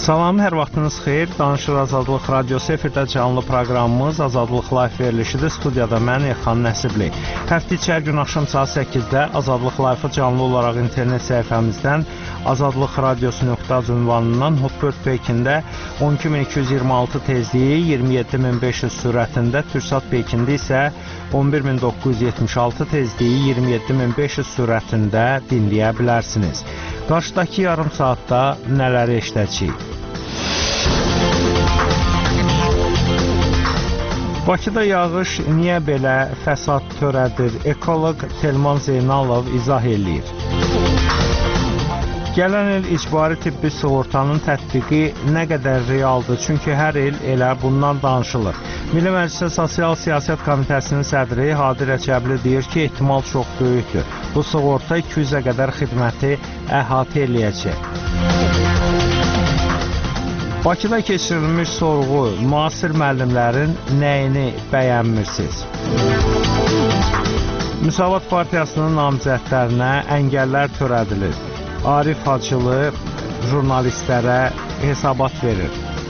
Salam, hər vaxtınız xeyir. Danışır Azadlıq Radiosu efirdə canlı proqramımız Azadlıq Live verilişidir. Studiyada mən Elxan Nəsibli. Həftə içi hər gün axşam saat 8-də Azadlıq Live-ı canlı olaraq internet səhifəmizdən azadlıqradiosu.az ünvanından Hotbird Pekində 12226 tezliyi, 27500 sürətində, Türksat Pekində isə 11976 tezliyi, 27500 sürətində dinləyə bilərsiniz. Qarşıdakı yarım saatda nələri eşidəcəyik? Bakıda yağış niyə belə fəsad törədir? Ekoloq Telman Zeynalov izah eləyir. Gələn il icbari tibbi sığortanın tətbiqi nə qədər realdır? Çünki hər il elə bundan danışılır. Milli Məclisin Sosial Siyasət Komitəsinin sədri Hadi Rəcəbli deyir ki, ehtimal çox böyükdür. Bu sığorta 200-ə qədər xidməti əhatə eləyəcək. Bakıda keçirilmiş sorğu, müasir müəllimlərin nəyini bəyənmirsiniz? Müsavat Partiyasının namizədlərinə əngəllər törədilir. Arif Hacılı jurnalistlərə hesabat verir.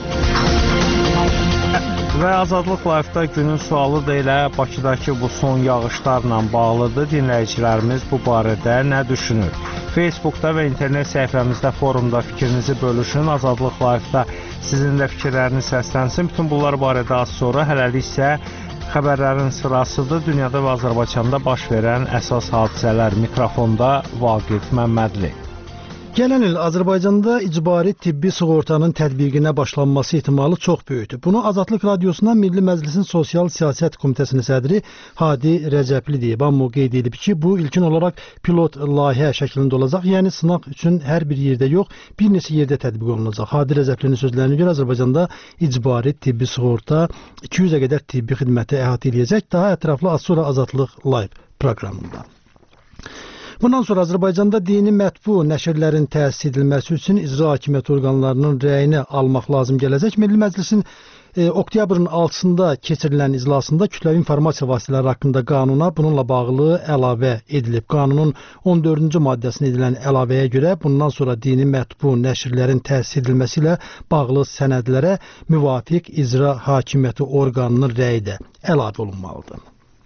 Və Azadlıq Live-da günün sualı da elə Bakıdakı bu son yağışlarla bağlıdır. Dinləyicilərimiz bu barədə nə düşünür? Facebookda və internet səhifəmizdə, forumda fikrinizi bölüşün. Azadlıq Live-da sizin də fikirləriniz səslənsin. Bütün bunlar barədə az sonra, hələlik isə xəbərlərin sırasıdır. Dünyada və Azərbaycanda baş verən əsas hadisələr. Mikrofonda Vaqif Məmmədli. Gələn il Azərbaycanda icbari tibbi sığortanın tətbiqinə başlanması ehtimalı çox böyükdür. Bunu Azadlıq Radiosuna Milli Məclisin Sosial Siyasət Komitəsinin sədri Hadi Rəcəbli deyib. Amma qeyd edib ki, bu ilkin olaraq pilot layihə şəklində olacaq. Yəni sınaq üçün hər bir yerdə yox, bir neçə yerdə tətbiq olunacaq. Hadi Rəcəblinin sözlərinə görə Azərbaycanda icbari tibbi sığorta 200-ə qədər tibbi xidməti əhatə edəcək. Daha ətraflı az sonra Azadlıq Live proqramında. Bundan sonra Azərbaycanda dini mətbu nəşrlərin təsis edilməsi üçün icra hakimiyyəti orqanlarının rəyini almaq lazım gələcək. Milli Məclisin oktyabrın 6-sında keçirilən iclasında kütləvi informasiya vasitələri haqqında qanuna bununla bağlı əlavə edilib. Qanunun 14-cü maddəsinə edilən əlavəyə görə bundan sonra dini mətbu nəşrlərin təsis edilməsi ilə bağlı sənədlərə müvafiq icra hakimiyyəti orqanının rəyi də əlavə olunmalıdır.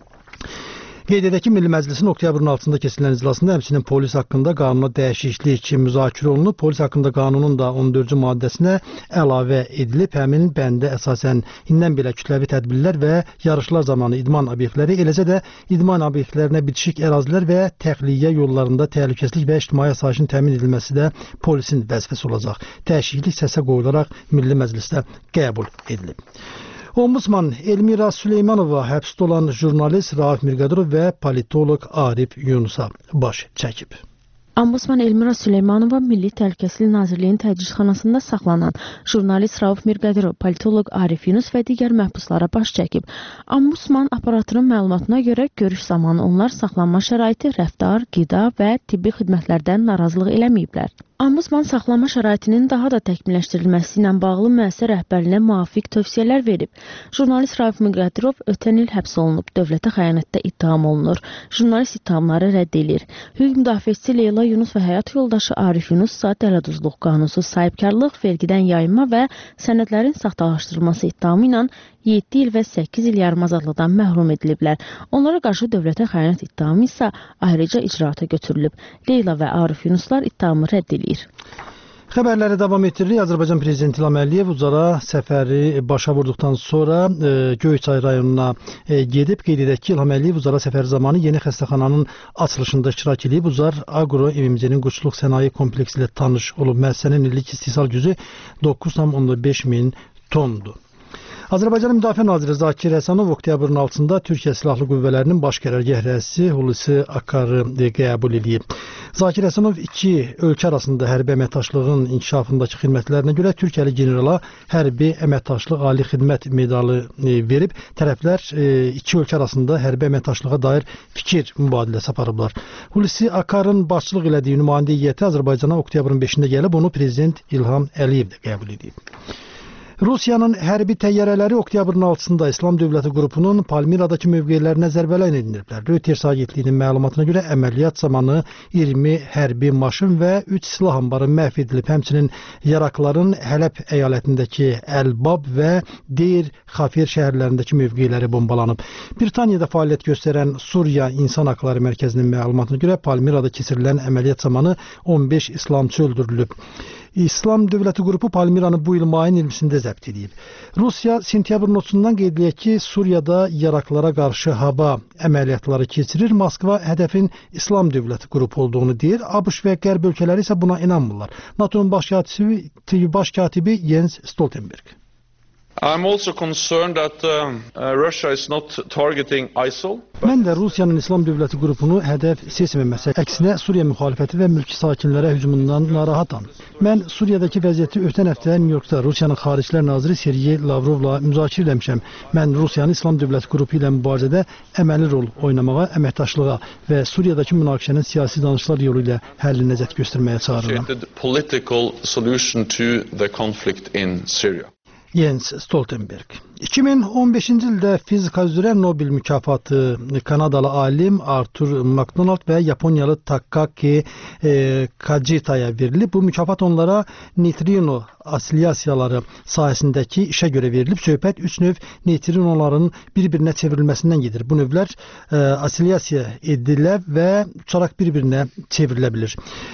Qeyd edək ki, Milli Məclisin oktyabrın 6-sında keçirilən iclasında həmçinin polis haqqında qanuna dəyişiklik müzakirə olunub. Polis haqqında qanunun da 14-cü maddəsinə əlavə edilib. Həmin bəndə əsasən indən belə kütləvi tədbirlər və yarışlar zamanı idman obyektləri, eləcə də idman obyektlərinə bitişik ərazilər və təxliyə yollarında təhlükəsizlik və ictimai asayişin təmin edilməsi də polisin vəzifəsi olacaq. Dəyişiklik səsə qoyularaq Milli Məclisdə qəbul edilib. Ombudsman Elmira Süleymanova həbsdə olan jurnalist Rauf Mirqadirov və politoloq Arif Yunusa baş çəkib. Ombudsman Elmira Süleymanova Milli Təhlükəsizlik Nazirliyinin təcridxanasında saxlanan jurnalist Rauf Mirqadirov, politoloq Arif Yunus və digər məhbuslara baş çəkib. Ombudsman aparatının məlumatına görə görüş zamanı onlar saxlanma şəraiti, rəftar, qida və tibbi xidmətlərdən narazılıq eləməyiblər. Ombudsman saxlanma şəraitinin daha da təkmilləşdirilməsi ilə bağlı müəssisə rəhbərliyinə müvafiq tövsiyələr verib. Jurnalist Rauf Mirqadirov ötən il həbs olunub, dövlətə xəyanətdə ittiham olunur. Jurnalist ittihamları rədd edir. Hüquq müdafiəçisi Leyla Yunus və həyat yoldaşı Arif Yunus isə dələduzluq, qanunsuz sahibkarlıq, vergidən yayınma və sənədlərin saxtalaşdırılması ittihamı ilə 7 il və 8 il yarım azadlıqdan məhrum ediliblər. Onlara qarşı dövlətə xəyanət ittihamı isə ayrıca icraata götürülüb. Leyla və Arif Yunuslar ittihamı rədd edir. Xəbərləri davam etdiririk. Azərbaycan Prezidenti İlham Əliyev Ucara səfəri başa vurduqdan sonra Göyçay rayonuna gedib. Qeyd edək ki, İlham Əliyev Ucara səfəri zamanı yeni xəstəxananın açılışında iştirak edib. Ucar Agro MMC-nin quşluq sənaye kompleksi ilə tanış olub. Müəssisənin illik istehsal gücü 9,5 min tondur. Azərbaycan Müdafiə Naziri Zakir Həsənov oktyabrın 6-sında Türkiyə Silahlı Qüvvələrinin baş qərargah rəisi Hulusi Akarı qəbul edib. Zakir Həsənov iki ölkə arasında hərbi əməkdaşlığın inkişafındakı xidmətlərinə görə Türkiyəli generala hərbi əməkdaşlıq ali xidmət medalı verib. Tərəflər iki ölkə arasında hərbi əməkdaşlığa dair fikir mübadiləsi aparıblar. Hulusi Akarın başçılıq elədiyi nümayəndə heyəti Azərbaycana oktyabrın 5-də gəlib, onu Prezident İlham Əliyev də qəbul edib. Rusiyanın hərbi təyyarələri oktyabrın 6-sında İslam Dövləti qrupunun Palmiradakı mövqelərinə zərbələr endiriblər. Reuters agentliyinin məlumatına görə əməliyyat zamanı 20 hərbi maşın və 3 silah anbarı məhv edilib. Həmçinin Yarakların Hələb əyalətindəki Əlbab və Deyr Xafir şəhərlərindəki mövqeləri bombalanıb. Britaniyada fəaliyyət göstərən Suriya İnsan Haqları Mərkəzinin məlumatına görə Palmirada keçirilən əməliyyat zamanı 15 İslamçı öldürülüb. İslam Dövləti qrupu Palmiranı bu il mayın 20-sində zəbt edib. Rusiya sentyabrın 30-dan qeyd edək ki, Suriyada Yaraklara qarşı hava əməliyyatları keçirir. Moskva hədəfin İslam Dövləti qrupu olduğunu deyir. ABŞ və Qərb ölkələri isə buna inanmırlar. NATO'nun baş katibi Jens Stoltenberg. I'm also concerned that Russia is not targeting ISIL. Mən də Rusiyanın İslam Dövləti qrupunu hədəf seçməməsi, əksinə Suriya müxalifəti və mülki sakinlərə hücumundan narahatam. Mən Suriyadakı vəziyyəti ötən həftə Nyu-Yorkda Rusiyanın Xaricilər naziri Sergey Lavrovla müzakirə etmişəm. Mən Rusiyanın İslam Dövləti qrupu ilə mübarizədə əməli rol oynamağa, əməkdaşlığa və Suriyadakı münaqişənin siyasi danışıqlar yolu ilə həlli nəzət göstərməyə çağırıram. Political solution to the conflict in Syria. Jens Stoltenberg. 2015-ci ildə fizika üzrə Nobel mükafatı Kanadalı alim Arthur MacDonald və Yaponiyalı Takaaki Kajitaya verilib. Bu mükafat onlara neytrino osilyasiyaları sahəsindəki işə görə verilib. Söhbət 3 növ neytrinoların bir-birinə çevrilməsindən gedir. Bu növlər osilyasiya edilə və uçaraq bir-birinə çevrilə bilir.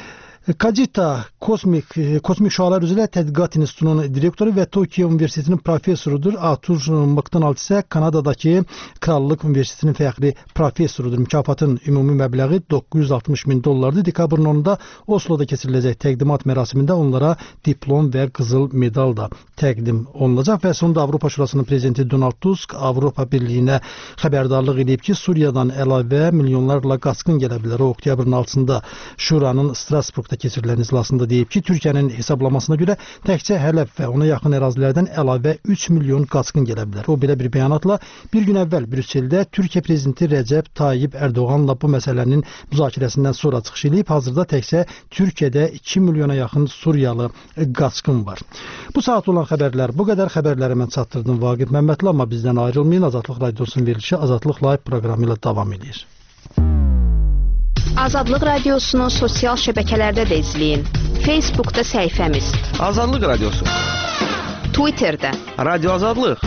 Kajita Kosmik Şüalar üzrə Tədqiqat İnstitutunun direktoru və Tokyo Universitetinin professorudur. Arthur MacDonald isə Kanadadakı Krallıq Universitetinin fəxri professorudur. Mükafatın ümumi məbləği $960,000. Dekabrın 10-da Osloda keçiriləcək təqdimat mərasimində onlara diplom və qızıl medal da təqdim olunacaq və sonunda Avropa Şurasının prezidenti Donald Tusk Avropa Birliyinə xəbərdarlıq edib ki, Suriyadan əlavə milyonlarla qaçqın gələ bilər. O, oktyabrın 6-sında Şuranın Strasburqda keçirilən iclasında deyib ki, Türkiyənin hesablamasına görə təkcə Hələb və ona yaxın ərazilərdən əlavə 3 milyon qaçqın gələ bilər. O, belə bir bəyanatla bir gün əvvəl Brüsseldə Türkiyə prezidenti Rəcəb Tayyib Ərdoğanla bu məsələnin müzakirəsindən sonra çıxış edib. Hazırda təkcə Türkiyədə 2 milyona yaxın Suriyalı qaçqın var. Bu saat olan xəbərlər bu qədər. Xəbərləri mən çatdırdım Vaqif Məmmədli, amma bizdən ayrılmayın. Azadlıq Radiosunun verilişi Azadlıq Live proqramı ilə davam edir. Azadlıq Radiosunu sosial şəbəkələrdə də izləyin. Facebookda səhifəmiz Azadlıq Radiosu, Twitterdə Radio Azadlıq,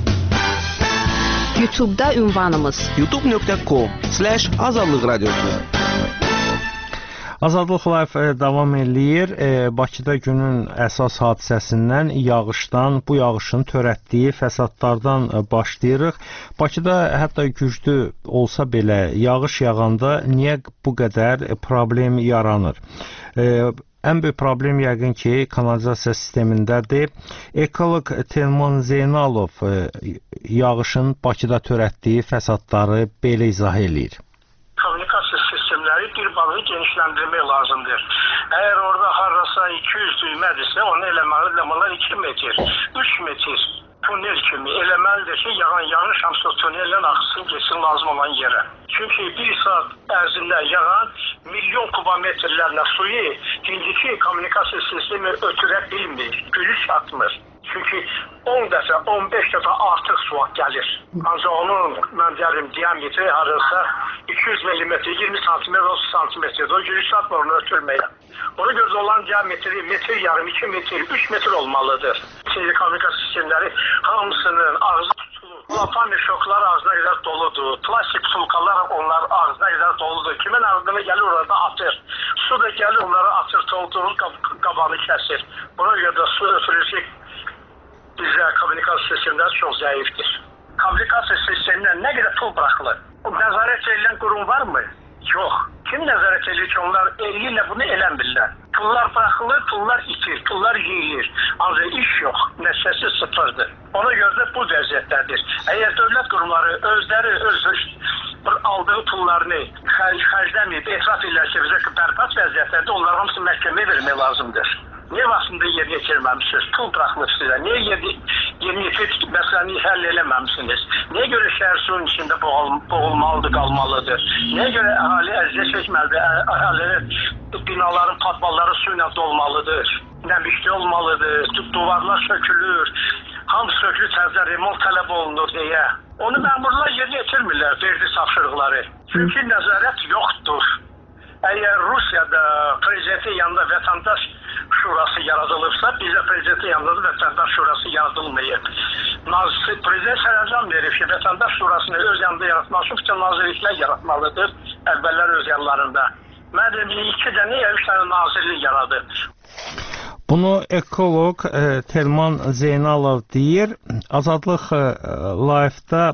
YouTube'da ünvanımız youtube.com/Azadlıq Radiosu. Azadlıq Live davam eləyir. Bakıda günün əsas hadisəsindən, yağışdan, bu yağışın törətdiyi fəsadlardan başlayırıq. Bakıda hətta güclü olsa belə yağış yağanda niyə bu qədər problem yaranır? Ən böyük problem yəqin ki, kanalizasiya sistemindədir. Ekoloq Telman Zeynalov yağışın Bakıda törətdiyi fəsadları belə izah eləyir. Kommunikasiya sistemləri birbaşa genişləndirmək lazımdır. Əgər orada harasa 200 düymədirsə, onu eləməlidirlər 2 metr, 3 metr tunel kimi eləməlidir ki, yağan yağış hamısı tunellə axsın, geçsin lazım olan yerə. Çünki bir saat ərzində yağan milyon kubometrlərlə suyu indiki kommunikasiya sistemi ötürə bilmir, gülü çatmır. Çünki 10 dəfə, 15 dəfə artıq su gəlir. Ancaq onun, mən deyərim, diametri harasa 200 mm, 20 cm, 30 cm. O gülü çatmır onu ötürməyə. Ona görə olan diametri metr yarım, 2 metr, 3 metr olmalıdır. Kommunikasiya sistemləri hamısının ağzı tutulur. Lapami şoklar ağzına qədər doludur. Plastik sulkalar onlar ağzına qədər doludur. Kimin ağzına gəlir orada atır. Su da gəlir onları atır, doldurur, qabanı kəsir. Buna görə də su ötürücü bizə kommunikasiya sistemləri çox zəifdir. Kommunikasiya sistemindən nə qədər pul buraxılır? Nəzarət edilən qurum varmı? Yox. Kim nəzarət edir ki, onlar eləyirlər, bunu eləmirlər. Pullar buraxılır, pullar itir, pullar yeyilir. Ancaq iş yox, nəticəsi sıfırdır. Ona görə də bu vəziyyətdədir. Əgər dövlət qurumları özləri öz aldığı pullarını xərcləməyib, etiraf edirlər ki, bizə bərbat vəziyyətlərdə onların hamısı məhkəməyə vermək lazımdır. Niyə vaxtında yerinə yetirməmişsiniz? Pul buraxılır sizə. Niyə yerinə yetirib məsələni həll eləməmişsiniz? Niyə görə şəhər suyun içində boğulmalıdır, qalmalıdır? Niyə görə əhali əziyyət çəkməlidir? Əhalinin binaların patmalları suyla dolmalıdır? Nəmişli olmalıdır? Duvarlar sökülür? hamı sökülü təzə remont tələb olunur deyə. Onu məmurlar yerinə yetirmirlər verdiyi tapşırıqları. Çünki nəzarət yoxdur. Əgər Rusiyada prezidentin yanında vətəndaş şurası yaradılıbsa, bizdə prezidentin yanında da vətəndaş şurası yaradılmayıb. Prezident sərəncam verir ki, vətəndaş şurasını öz yanında yaratmaq üçün bütün nazirliklər yaratmalıdır, əvvəllər öz yanlarında. Mən dedim, 2 dənə ya 3 dənə nazirlik yaradır. Bunu ekoloq Telman Zeynalov deyir. Azadlıq Live-da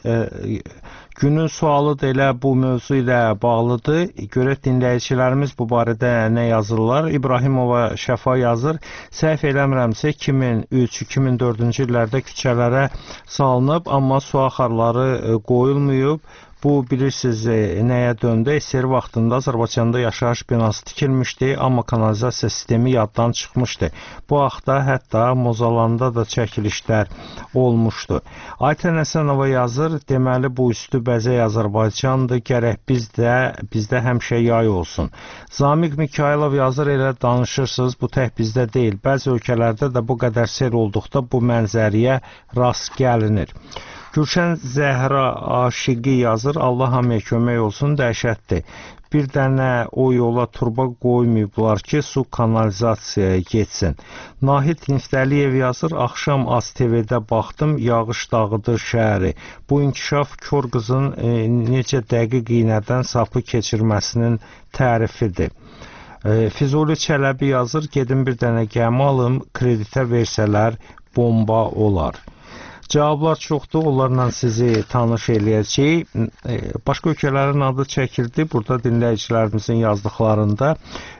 günün sualı da elə bu mövzu ilə bağlıdır. Görək dinləyicilərimiz bu barədə nə yazırlar. İbrahimova Şəfa yazır. Səhv eləmirəmsə 2003-2004-cü illərdə küçələrə salınıb, amma su axarları qoyulmayıb. Bu bilirsiniz nəyə döndü? SSR vaxtında Azərbaycanda yaşayış binası tikilmişdi, amma kanalizasiya sistemi yaddan çıxmışdı. Bu haqda hətta Mozalanda da çəkilişlər olmuşdu. Aytən Həsənova yazır, deməli bu üstü bəzək Azərbaycandır, gərək bizdə həmişə yay olsun. Zamiq Mikailov yazır, elə danışırsınız, bu tək bizdə deyil. Bəzi ölkələrdə də bu qədər sel olduqda bu mənzəriyə rast gəlinir. Gülşən Zəhra Aşiqi yazır, Allah hamıya kömək olsun, dəhşətdir. Bir dənə o yola turba qoymayıblar ki, su kanalizasiyaya getsin. Nahid Niftəliyev yazır, axşam AzTV-də baxdım, yağış dağıdır şəhəri. Bu inkişaf kör qızın necə dəqiq iynədən sapı keçirməsinin tərifidir. Füzuli Çələbi yazır, gedim bir dənə gəmi alım, kreditə versələr bomba olar. Cavablar çoxdur, onlarla sizi tanış eləyəcək. Başqa ölkələrin adı çəkildi. Burada dinləyicilərimizin yazdıqlarında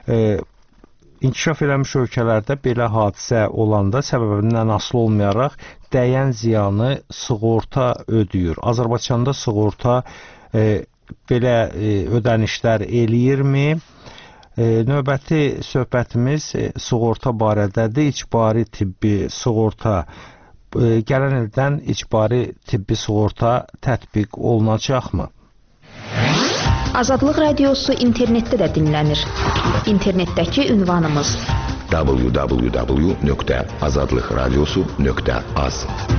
inkişaf eləmiş ölkələrdə belə hadisə olanda səbəbindən asılı olmayaraq dəyən ziyanı sığorta ödəyir. Azərbaycanda sığorta belə ödənişlər eləyirmi? Növbəti söhbətimiz sığorta barədədir. İcbari tibbi sığorta gələn ildən icbari tibbi sığorta tətbiq olunacaqmı? Azadlıq Radiosu internetdə də dinlənir. İnternetdəki ünvanımız www.azadlıqradiosu.az.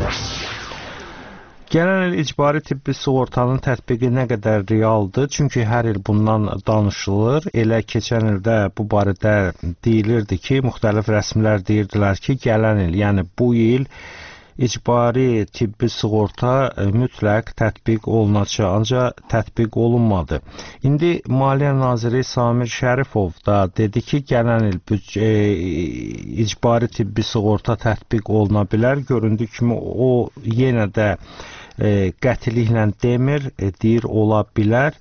Gələn il icbari tibbi sığortanın tətbiqi nə qədər realdır? Çünki hər il bundan danışılır. Elə keçən ildə bu barədə deyilirdi ki, müxtəlif rəsmilər deyirdilər ki, gələn il, yəni bu il icbari tibbi sığorta mütləq tətbiq olunacaq, ancaq tətbiq olunmadı. İndi Maliyyə Naziri Samir Şərifov da dedi ki, gələn il icbari tibbi sığorta tətbiq oluna bilər. Göründüyü kimi o yenə də qətiliklə demir, deyir ola bilər.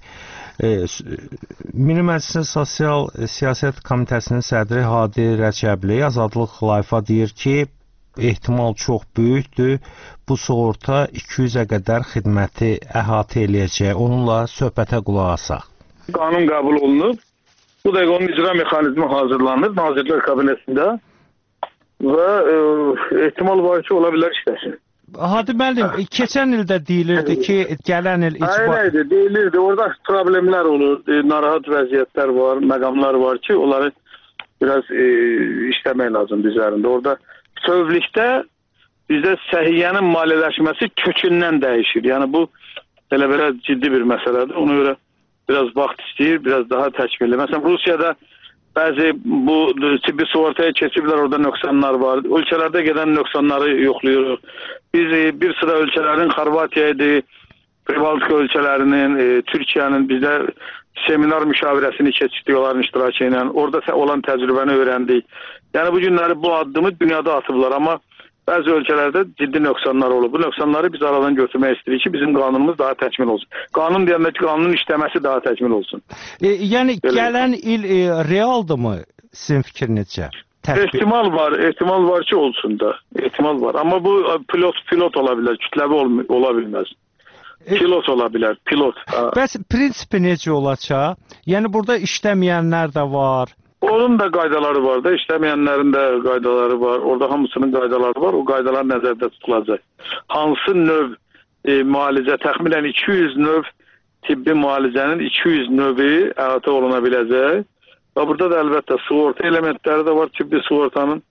Milli Məclisin Sosial Siyasət Komitəsinin sədri Hadi Rəcəbli Azadlıq Live-a deyir ki, ehtimal çox böyükdür. Bu sığorta 200-ə qədər xidməti əhatə eləyəcək. Onunla söhbətə qulaq asaq. Qanun qəbul olunub. Bu da onun icra mexanizmi hazırlanır Nazirlər Kabinetində və ehtimal var ki, ola bilər işləsin. Hadi müəllim, keçən ildə deyilirdi ki, gələn il icbari... deyilirdi. Orada problemlər olur, narahat vəziyyətlər var, məqamlar var ki, onları biraz işləmək lazımdır üzərində. Orada bütövlükdə bizdə səhiyyənin maliyyələşməsi kökündən dəyişir. Yəni bu belə ciddi bir məsələdir. Ona görə biraz vaxt istəyir, biraz daha təkmilli. Məsələn, Rusiyada bəzi bu tibbi sığortaya keçiblər, orada nöqsanlar var. Ölkələrdə gedən nöqsanları yoxlayırıq. Biz bir sıra ölkələrin Xorvatiyaydı, Pribaltika ölkələrinin, Türkiyənin bizdə seminar müşavirəsini keçirdik onların iştirakı ilə. Orada olan təcrübəni öyrəndik. Yəni bu günləri bu addımı dünyada atıblar, amma bəzi ölkələrdə ciddi nöqsanlar olur. Bu nöqsanları biz aradan götürmək istəyirik ki, bizim qanunumuz daha təkmil olsun. Qanun deyəndə ki, qanunun işləməsi daha təkmil olsun. Yəni gələn il realdırmı sizin fikrinizcə? Ehtimal var ki, olsun da. Ehtimal var. Amma bu pilot ola bilər, kütləvi ola bilməz. Pilot ola bilər, pilot. Bəs prinsipi necə olacaq? Yəni burada işləməyənlər də var. Onun da qaydaları var da, işləməyənlərin də qaydaları var. Orada hamısının qaydaları var. O qaydalar nəzərdə tutulacaq. Hansı növ müalicə, təxminən 200 növ tibbi müalicənin 200 növü əhatə oluna biləcək. Və burada da əlbəttə sığorta elementləri də var tibbi sığortanın.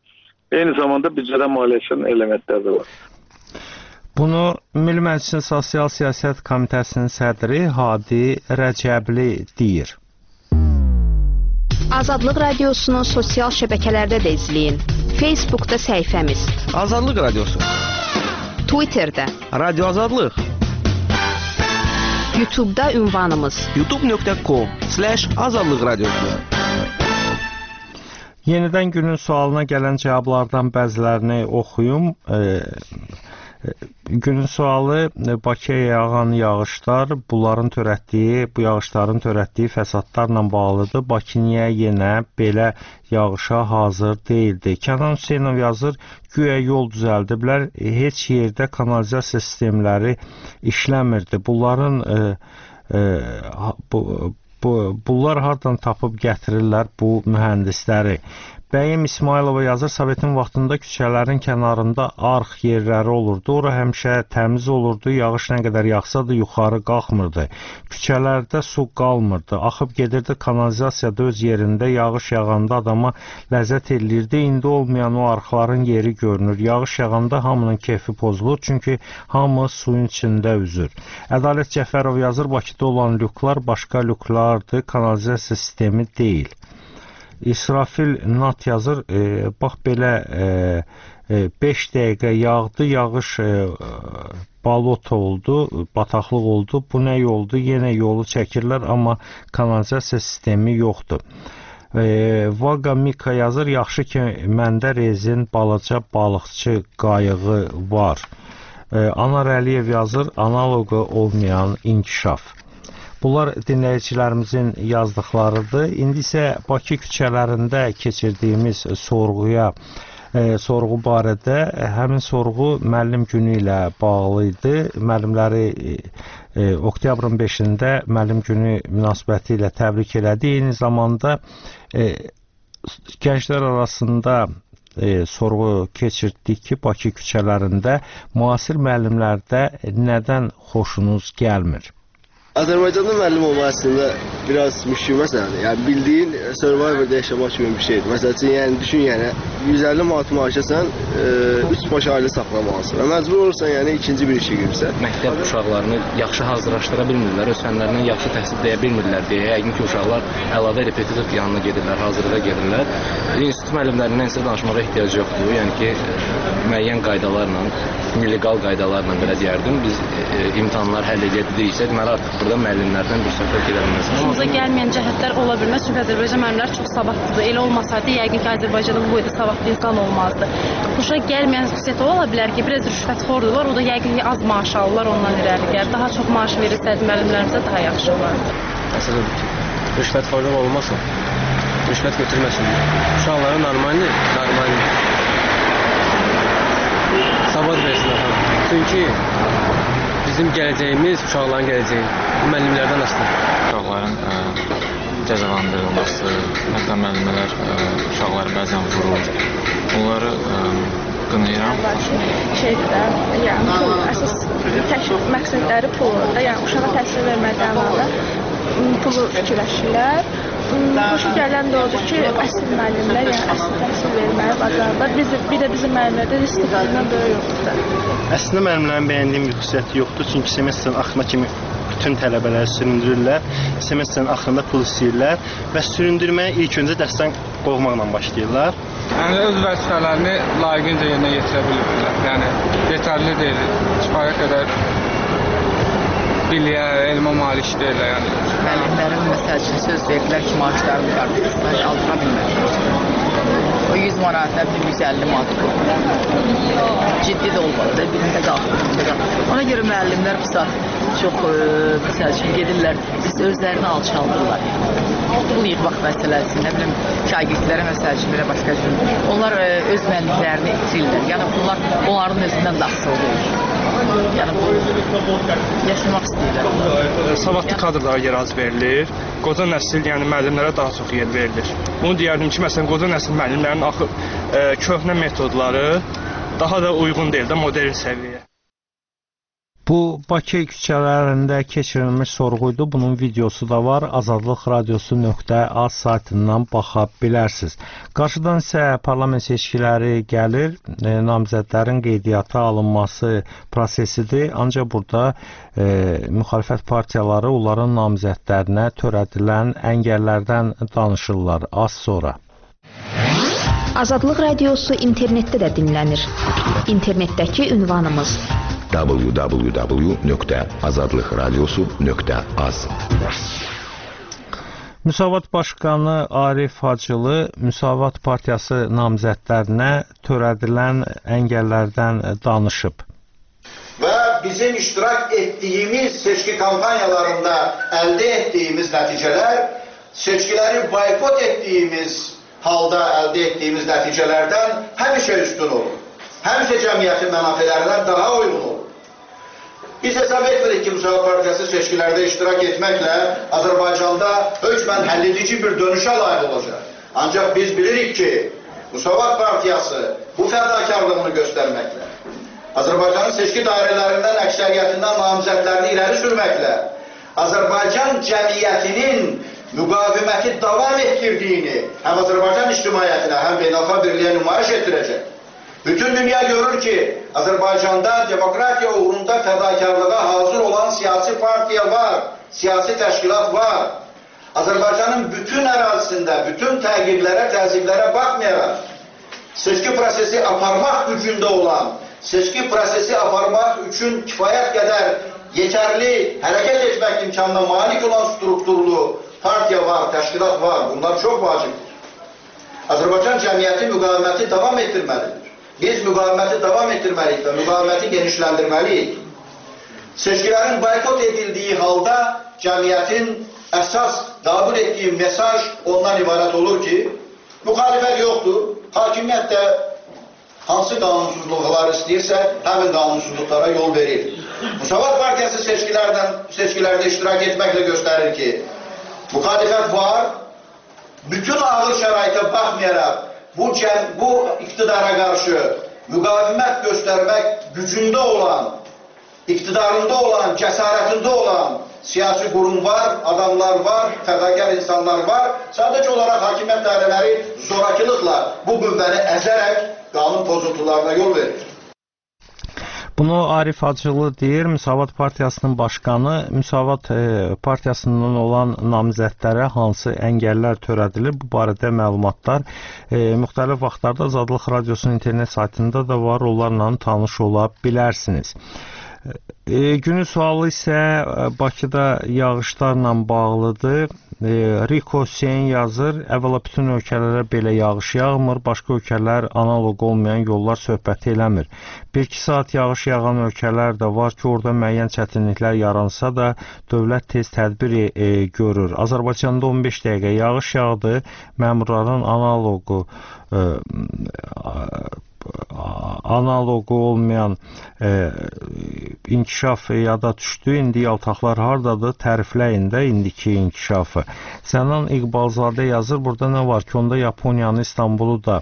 Eyni zamanda büdcədən maliyyələşən elementlər də var. Bunu Milli Məclisin Sosial Siyasət Komitəsinin sədri Hadi Rəcəbli deyir. Azadlıq Radiosunu sosial şəbəkələrdə də izləyin. Facebookda səhifəmiz. Azadlıq Radiosu. Twitterdə. Radio Azadlıq. YouTube'da ünvanımız. youtube.com/azadlıq radiosu. Yenidən günün sualına gələn cavablardan bəzilərini oxuyum. Günün sualı Bakıya yağan yağışlar, bu yağışların törətdiyi fəsadlarla bağlıdır. Bakı niyə yenə belə yağışa hazır deyildi? Kənan Hüseynov yazır, güya yol düzəldiblər, heç yerdə kanalizasiya sistemləri işləmirdi. Bunlar hardan tapıb gətirirlər bu mühəndisləri? Bəyim İsmailova yazır, Sovetin vaxtında küçələrin kənarında arx yerləri olurdu. Ora həmişə təmiz olurdu. Yağış nə qədər yağsa da yuxarı qalxmırdı. Küçələrdə su qalmırdı. Axıb gedirdi kanalizasiyada öz yerində. Yağış yağanda adama ləzzət eləyirdi. İndi olmayan o arxların yeri görünür. Yağış yağanda hamının keyfi pozulur. Çünki hamı suyun içində üzür. Ədalət Cəfərov yazır, Bakıda olan lüklar başqa lüklardır. Kanalizasiya sistemi deyil. İsrafil Nat yazır, bax belə 5 dəqiqə yağdı, yağış balot oldu, bataqlıq oldu. Bu nə yoldu? Yenə yolu çəkirlər, amma kanalizasiya sistemi yoxdur. Vaga Mika yazır, yaxşı ki, məndə rezin balaca balıqçı qayığı var. Anar Əliyev yazır, analoqu olmayan inkişaf. Bunlar dinləyicilərimizin yazdıqlarıdır. İndi isə Bakı küçələrində keçirdiyimiz sorğu barədə, həmin sorğu müəllim günü ilə bağlı idi. Müəllimləri oktyabrın 5-də müəllim günü münasibəti ilə təbrik elədi. Eyni zamanda gənclər arasında sorğu keçirdik ki, Bakı küçələrində müasir müəllimlərdə nədən xoşunuz gəlmir? Azərbaycanda müəllim olmaq əslində biraz müşkül məsələdir. Yəni bildiyin Survivor'da yaşamaq kimi bir şeydir. Məsəl üçün, yəni düşün, yəni 150 manat maaşasan 3 baş ailə saxlamalısın. Və məcbur olursan, yəni ikinci bir işə girsən. Məktəb uşaqlarını yaxşı hazırlaşdıra bilmirlər, öz fənlərindən yaxşı təhsil deyə bilmirlər deyə. Yəqin ki, uşaqlar əlavə repetitor yanına gedirlər, hazırlığa gedirlər. İnstitut müəllimlərindən isə danışmağa ehtiyac yoxdur. Yəni ki, müəyyən qaydalarla, legal qaydalarla belə deyərdim, biz imtahanlar həll ediriksə, deməli artıq burada müəllimlərdən bir söhbət gedə bilməz. Başımıza gəlməyən cəhətlər ola bilməz, çünki Azərbaycan müəllimləri çox savadlıdır. Elə olmasaydı, yəqin ki, Azərbaycanda bu boyda savadlı insan olmazdı. Xoşa gəlməyən xüsusiyyət ola bilər ki, biraz rüşvətxordular, o da yəqin ki, az maaş alırlar, ondan irəli gəlir. Daha çox maaş verirsəz müəllimlərimizə daha yaxşı olar. Məsələn, rüşvətxorluq olmasın, rüşvət götürməsin. Uşaqlara normaldir. Savad versinlər. Çünki bizim gələcəyimiz, uşaqların gələcəyi müəllimlərdən asılıdır. Uşaqların cəzalandırılması, hətta müəllimlər uşaqları bəzən vurur. Onları qınayıram. Yəni əsas məqsədləri puldur da, yəni uşağa təhsil vermədən əvvəl pulu fikirləşirlər. Xoşu gələn də odur ki, əsl müəllimlər, yəni əsl təhsil verməyi bacarırlar. Bir də bizim müəllimlərdə istifadən böyük yoxdur. Əslində müəllimlərin bəyəndiyim bir xüsusiyyəti yoxdur, çünki semestrin axırına kimi bütün tələbələri süründürürlər, semestrin axırında pul istəyirlər və süründürməyə ilk öncə dərsdən qovmaqla başlayırlar. Yəni öz vəzifələrini layiqincə yerinə yetirə bilirlər. Yəni yetərli deyil, kifayət qədər biliyə, elmə malik deyirlər. Yəni müəllimlərin məsəl üçün söz verdilər ki, maaşlarını qaldıra bilməkdir. O 100 manat, 150 manat ciddi də olmadı, birində qalxır. Ona görə müəllimlər bu saat çox məsəl üçün gedirlər, özlərini alçaldırlar. Pul yığmaq məsələsi, nə bilim, şagirdlərə məsəl üçün belə başqa cür. Onlar öz müəllimlərini itirirlər. Yəni bunlar onların özündən də asılı deyil. Yəni bu yaşamaq istəyirlər. Savadlı kadrlara yer az verilir. Qoca nəsil, yəni müəllimlərə daha çox yer verilir. Bunu deyərdim ki, məsələn, qoca nəsil müəllimlərin köhnə metodları daha da uyğun deyil də modern səviyyəyə. Bu Bakı küçələrində keçirilmiş sorğuydu. Bunun videosu da var. azadlıqradiosu.az saytından baxa bilərsiniz. Qarşıdan isə parlament seçkiləri gəlir. Namizədlərin qeydiyyata alınması prosesidir. Ancaq burada müxalifət partiyaları onların namizədlərinə törədilən əngəllərdən danışırlar az sonra. Azadlıq Radiosu internetdə də dinlənir. İnternetdəki ünvanımız www.azadlıqradiosu.az. Müsavat Başqanı Arif Hacılı Müsavat Partiyası namizədlərinə törədilən əngəllərdən danışıb. Və bizim iştirak etdiyimiz seçki kampanyalarında əldə etdiyimiz nəticələr, seçkiləri boykot etdiyimiz halda əldə etdiyimiz nəticələrdən həmişə üstün olur. Həmişə cəmiyyətin mənafələrindən daha uyğun olur. Biz hesab etmirik ki, Müsavat Partiyası seçkilərdə iştirak etməklə Azərbaycanda hökmən həlledici bir dönüşə layiq olacaq. Ancaq biz bilirik ki, Müsavat Partiyası bu fədakarlığını göstərməklə, Azərbaycanın seçki dairələrindən əksəriyyətindən namizədlərini irəli sürməklə, Azərbaycan cəmiyyətinin müqaviməti davam etdirdiyini həm Azərbaycan ictimaiyyətinə, həm beynəlxalq birliyə nümayiş etdirəcək. Bütün dünya görür ki, Azərbaycanda demokratiya uğrunda fədakarlığa hazır olan siyasi partiya var, siyasi təşkilat var. Azərbaycanın bütün ərazisində, bütün təqiblərə, təzyiqlərə baxmayaraq, seçki prosesi aparmaq gücündə olan, seçki prosesi aparmaq üçün kifayət qədər yetərli hərəkət etmək imkanına malik olan strukturlu partiya var, təşkilat var. Bunlar çox vacibdir. Azərbaycan cəmiyyəti müqaviməti davam etdirməlidir. Biz müqaviməti davam etdirməliyik və müqaviməti genişləndirməliyik. Seçkilərin boykot edildiği halda cəmiyyətin əsas qəbul etdiyi mesaj ondan ibarət olur ki, müxalifət yoxdur, hakimiyyət də hansı qanunsuzluqlar istəyirsə, həmin qanunsuzluqlara yol verir. Müsavat Partiyası seçkilərdə iştirak etməklə göstərir ki, müxalifət var, bütün ağır şəraitə baxmayaraq, bu iqtidara qarşı müqavimət göstərmək gücündə olan, iqtidarında olan, cəsarətində olan siyasi qurum var, adamlar var, fədakar insanlar var. Sadəcə olaraq hakimiyyət dairələri zorakılıqla bu qüvvəni əzərək qanun pozuntularına yol verir. Bunu Arif Hacılı deyir, Müsavat Partiyasının başqanı. Müsavat Partiyasından olan namizədlərə hansı əngəllər törədilir? Bu barədə məlumatlar müxtəlif vaxtlarda Azadlıq Radiosunun internet saytında da var, onlarla tanış ola bilərsiniz. Günün sualı isə Bakıda yağışlarla bağlıdır. Riko Hüseyin yazır, əvvəla bütün ölkələrə belə yağış yağmır, başqa ölkələr analoq olmayan yollar söhbəti eləmir. 1-2 saat yağış yağan ölkələr də var ki, orada müəyyən çətinliklər yaransa da dövlət tez tədbir görür. Azərbaycanda 15 dəqiqə yağış yağdı, məmurların analoqu olmayan inkişaf yada düşdü. İndi yaltaqlar hardadır? Tərifləyin də indiki inkişafı. Sənan İqbalzadə yazır, burada nə var ki, onda Yaponiyanı, İstanbulu da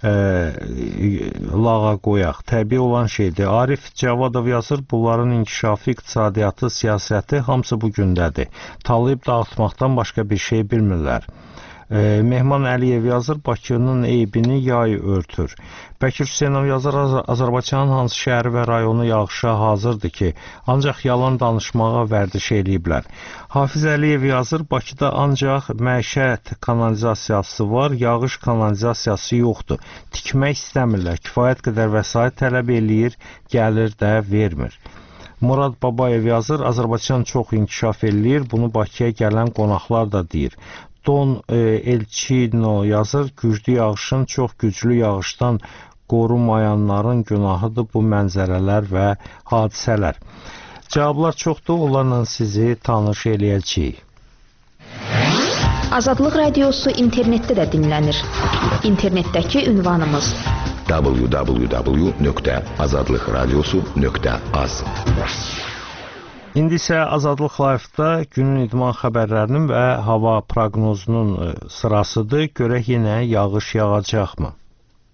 lağa qoyaq. Təbii olan şeydir. Arif Cavadov yazır, bunların inkişafı, iqtisadiyyatı, siyasəti hamısı bu gündədir. Talayıb dağıtmaqdan başqa bir şey bilmirlər. Mehman Əliyev yazır, Bakının eybini yay örtür. Bəkir Hüseynov yazır, Azərbaycanın hansı şəhəri və rayonu yağışa hazırdır ki, ancaq yalan danışmağa vərdiş eləyiblər. Hafiz Əliyev yazır, Bakıda ancaq məişət kanalizasiyası var, yağış kanalizasiyası yoxdur. Tikmək istəmirlər, kifayət qədər vəsait tələb eləyir, gəlir də vermir. Murad Babayev yazır, Azərbaycan çox inkişaf eləyir, bunu Bakıya gələn qonaqlar da deyir. Don Elçino yazır, güclü yağışın çox güclü yağışdan qorumayanların günahıdır bu mənzərələr və hadisələr. Cavablar çoxdur, onlarla sizi tanış eləyəcəyik. Azadlıq Radiosu internetdə də dinlənir. İnternetdəki ünvanımız www.azadlıqradiosu.az. İndi isə Azadlıq Live-da günün idman xəbərlərinin və hava proqnozunun sırasıdır. Görək yenə yağış yağacaqmı?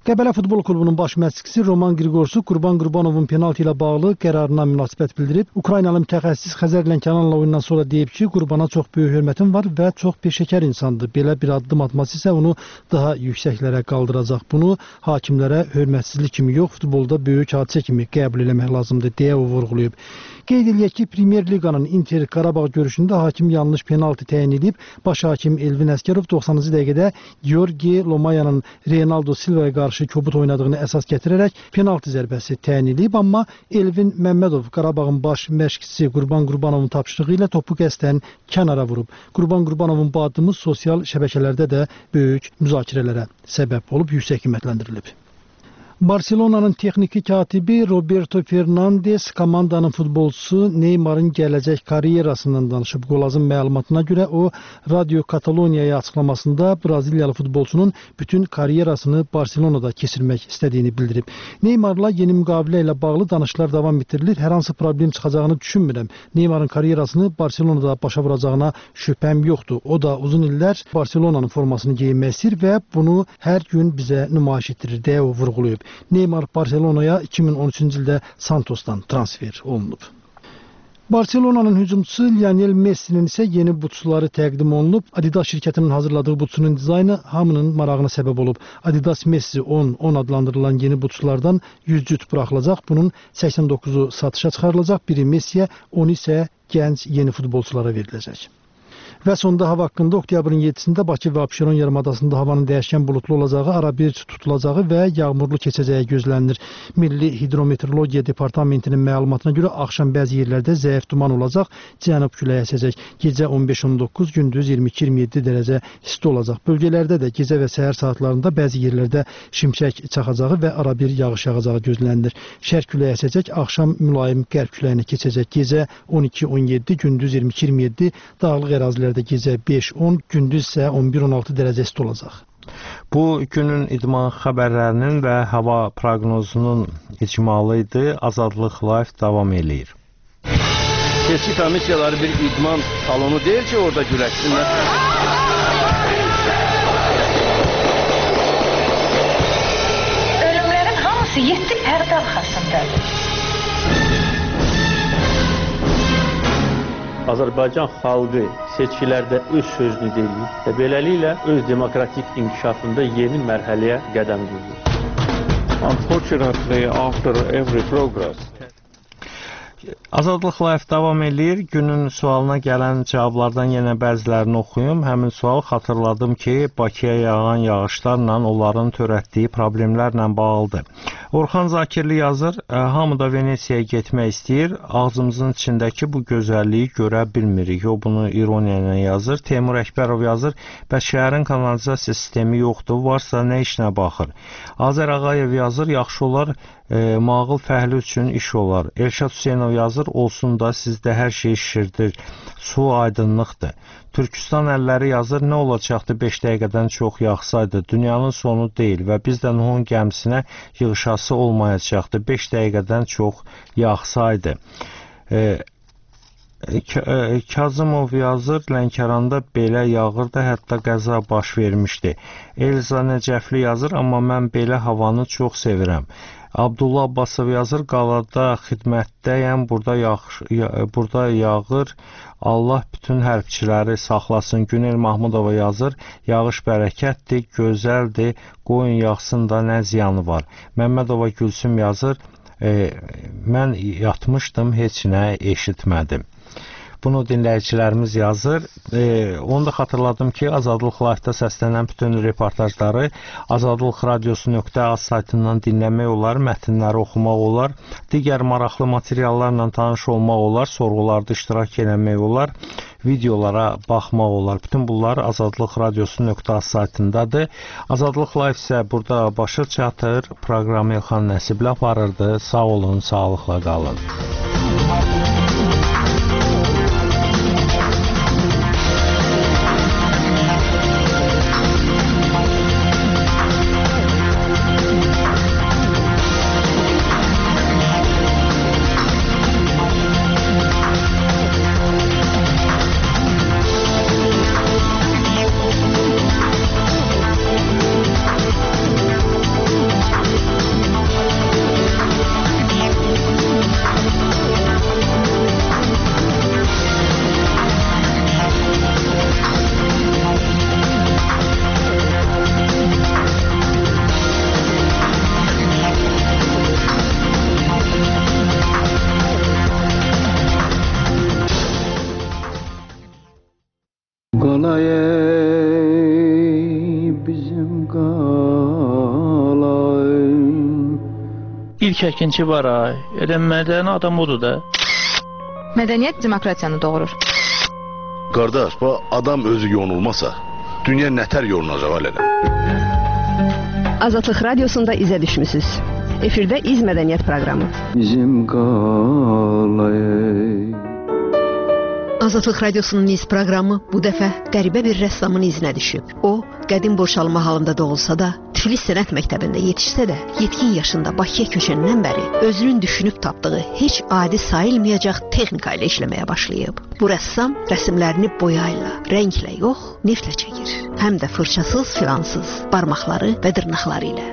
Qəbələ Futbol Klubunun baş məşqçisi Roman Qriqorsu Qurban Qurbanovun penalti ilə bağlı qərarına münasibət bildirib. Ukraynalı mütəxəssis Xəzər Lənkəranla oyundan sonra deyib ki, Qurbana çox böyük hörmətim var və çox peşəkar insandır. Belə bir addım atması isə onu daha yüksəklərə qaldıracaq. Bunu hakimlərə hörmətsizlik kimi yox, futbolda böyük hadisə kimi qəbul etmək lazımdır deyə o vurğulayıb. Qeyd edək ki, Premyer Liqanın Inter Qarabağ görüşündə hakim yanlış penalti təyin edib. Baş hakim Elvin Əsgərov 90-cı dəqiqədə Georgi Lomayanın Ronaldo Silva'ya qarşı kobud oynadığını əsas gətirərək penalti zərbəsi təyin edib, amma Elvin Məmmədov Qarabağın baş məşqçisi Qurban Qurbanovun tapşırığı ilə topu qəsdən kənara vurub. Qurban Qurbanovun bu addımı sosial şəbəkələrdə də böyük müzakirələrə səbəb olub, yüksək qiymətləndirilib. Barselona'nın texniki katibi Roberto Fernandes komandanın futbolçusu Neymar'ın gələcək karyerasından danışıb. Qolazın məlumatına görə o, Radio Kataloniyaya açıqlamasında Braziliyalı futbolçunun bütün karyerasını Barcelona'da keçirmək istədiyini bildirib. Neymar'la yeni müqavilə ilə bağlı danışıqlar davam etdirilir. Hər hansı problem çıxacağını düşünmürəm. Neymar'ın karyerasını Barcelona'da başa vuracağına şübhəm yoxdur. O da uzun illər Barcelona'nın formasını geyinmək istəyir və bunu hər gün bizə nümayiş etdirir deyə o vurğulayıb. Neymar Barcelona'ya 2013-cü ildə Santos'dan transfer olunub. Barcelona'nın hücumçusu Lionel Messi'nin isə yeni butsuları təqdim olunub. Adidas şirkətinin hazırladığı butsunun dizaynı hamının marağına səbəb olub. Adidas Messi 10 adlandırılan yeni butsulardan 100 cüt buraxılacaq. Bunun 89'u satışa çıxarılacaq. Biri Messi'yə, 10 isə gənc yeni futbolçulara veriləcək. Və sonda hava haqqında oktyabrın 7-sində Bakı və Abşeron yarımadasında havanın dəyişkən bulutlu olacağı, arabir tutulacağı və yağmurlu keçəcəyi gözlənilir. Milli Hidrometeorologiya Departamentinin məlumatına görə axşam bəzi yerlərdə zəif duman olacaq, cənub küləyi əsəcək. Gecə 15-19, gündüz 22-27 dərəcə isti olacaq. Bölgələrdə də gecə və səhər saatlarında bəzi yerlərdə şimşək çaxacağı və arabir yağış yağacağı gözlənilir. Şərq küləyi əsəcək, axşam mülayim qərb küləyinə keçəcək. Gecə 12-17, gündüz 22-27, dağlıq ərazilər gecə 5-10, gündüz isə 11-16 dərəcə isti olacaq. Bu günün idman xəbərlərinin və hava proqnozunun icmalı idi. Azadlıq Live davam eləyir. Seçki komissiyaları bir idman salonu deyil ki, orada güləşsinlər. Ölümlərin hamısı 7 pərdə arxasındadır. Azərbaycan xalqı seçkilərdə öz sözünü deyir və beləliklə öz demokratik inkişafında yeni mərhələyə qədəm qoyur. Unfortunately, after every progress. Azadlıq Live davam eləyir. Günün sualına gələn cavablardan yenə bəzilərini oxuyum. Həmin sual xatırladım ki, Bakıya yağan yağışlarla onların törətdiyi problemlərlə bağlıdır. Orxan Zakirli yazır, hamı da Venesiyaya getmək istəyir. Ağzımızın içindəki bu gözəlliyi görə bilmirik. O bunu ironiya ilə yazır. Teymur Əkbərov yazır, bəs şəhərin kanalizasiya sistemi yoxdur, varsa nə işinə baxır? Azər Ağayev yazır, yaxşı olar, mağıl fəhli üçün iş olar. Elşad Hüseynov yazır, olsun da sizdə hər şey şişirdir, su aydınlıqdır. Türkistan əlləri yazır, nə olacaqdı 5 dəqiqədən çox yağsaydı, dünyanın sonu deyil və biz də Nuhun gəmisinə yığışası olmayacaqdı 5 dəqiqədən çox yağsaydı. Kazımov yazır, Lənkəranda belə yağırdı, hətta qəza baş vermişdi. Elza Nəcəfli yazır, amma mən belə havanı çox sevirəm. Abdullah Abbasov yazır, qalada xidmətdəyəm, burada yağır, Allah bütün hərbçiləri saxlasın. Günel Mahmudova yazır, yağış bərəkətdir, gözəldir, qoyun yağsın da nə ziyanı var. Məmmədova Gülsüm yazır, mən yatmışdım, heç nə eşitmədim. Bunu dinləyicilərimiz yazır. Onu da xatırladım ki, Azadlıq Live-da səslənən bütün reportajları azadlıqradiosu.az saytından dinləmək olar, mətnləri oxumaq olar, digər maraqlı materiallarla tanış olmaq olar, sorğularda iştirak eləmək olar, videolara baxmaq olar. Bütün bunlar azadlıqradiosu.az saytındadır. Azadlıq Live isə burada başa çatır. Proqramı Elxan Nəsiblə aparırdı. Sağ olun, sağlıqla qalın. qalay bizim qalay. İlk əkinçi var ay. Elə mədəni adam odur da. Mədəniyyət demokratiyanı doğurur. Qardaş, bu adam özü yonulmasa, dünya nətər yolunacaq alələ? Azadlıq Radiosunda izə düşmüsünüz. Efirdə İz Mədəniyyət proqramı. Bizim qalay. Azadlıq Radiosunun İz proqramı bu dəfə qəribə bir rəssamın izinə düşüb. O, qədim Borçalma halında doğulsa da, Tiflis Sənət Məktəbində yetişsə də, yetkin yaşında Bakıya köçəndən bəri özünün düşünüb tapdığı heç adi sayılmayacaq texnika ilə işləməyə başlayıb. Bu rəssam rəsmlərini boya ilə, rənglə yox, neftlə çəkir. Həm də fırçasız, filansız, barmaqları və dırnaqları ilə.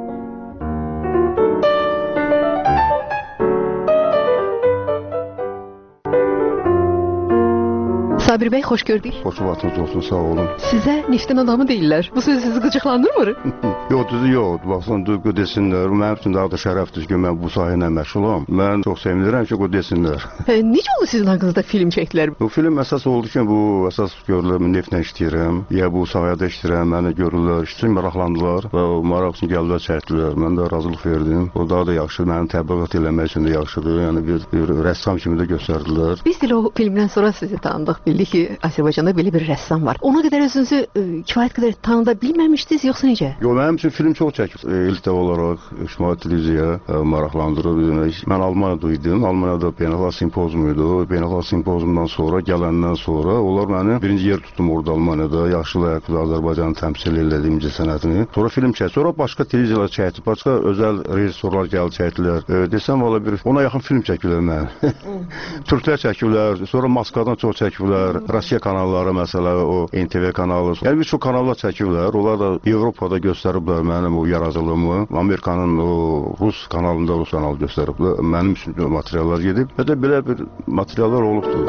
Sabir bəy, xoş gördük. Xoş vaxtınız olsun, sağ olun. Sizə neftin adamı deyirlər. Bu söz sizi qıcıqlandırmır? Yox, düzü yox. Baxsan, düzü desinlər. Mənim üçün daha da şərəfdir ki, mən bu sahə ilə məşğulam. Mən çox sevinirəm ki, o desinlər. Necə oldu sizin haqqınızda film çəkdilər? Bu film əsas oldu ki, bu əsas görürlər, neftlə işləyirəm. Ya bu sahədə işləyirəm, məni görürlər, işçi maraqlandılar və o maraq üçün gəldilər, çəkdilər. Mən də razılıq verdim. O daha da yaxşı, mənim təbliğat eləmək üçün də yaxşıdır. Yəni bir rəssam kimi də göstərdilər. Biz də o filmdən sonra sizi tanıdıq, bildik ki, Azərbaycanda belə bir rəssam var. Ona qədər özünüzü kifayət qədər tanıda bilməmişdiniz, yoxsa necə? Yox, mənim üçün film çox çəkib. İlk dəfə olaraq ictimai televiziya maraqlandırıb. Mən Almaniyada idim. Almaniyada beynəlxalq simpozum idi. Beynəlxalq simpozumdan sonra, gələndən sonra onlar məni birinci yer tutdum orada Almaniyada. Yaxşı layıqlı Azərbaycanı təmsil elədim incəsənətini. Sonra film çəkdim. Sonra başqa televiziyalar çəkdi. Başqa özəl rejissorlar gəldi, çəkdilər. Desəm valla bir ona yaxın film çəkiblər mən. Türklər çəkiblər. Sonra Moskvadan çox çəkiblər. Rusiya kanalları məsələ, o NTV kanalı. Yəni bir çox kanallar çəkiblər. Onlar da Avropada göstəriblər mənim o yaradıcılığımı. Amerikanın o Rus kanalında Rus kanalı göstəriblər. Mənim üçün materiallar gedib. Və də belə bir materiallar olubdur.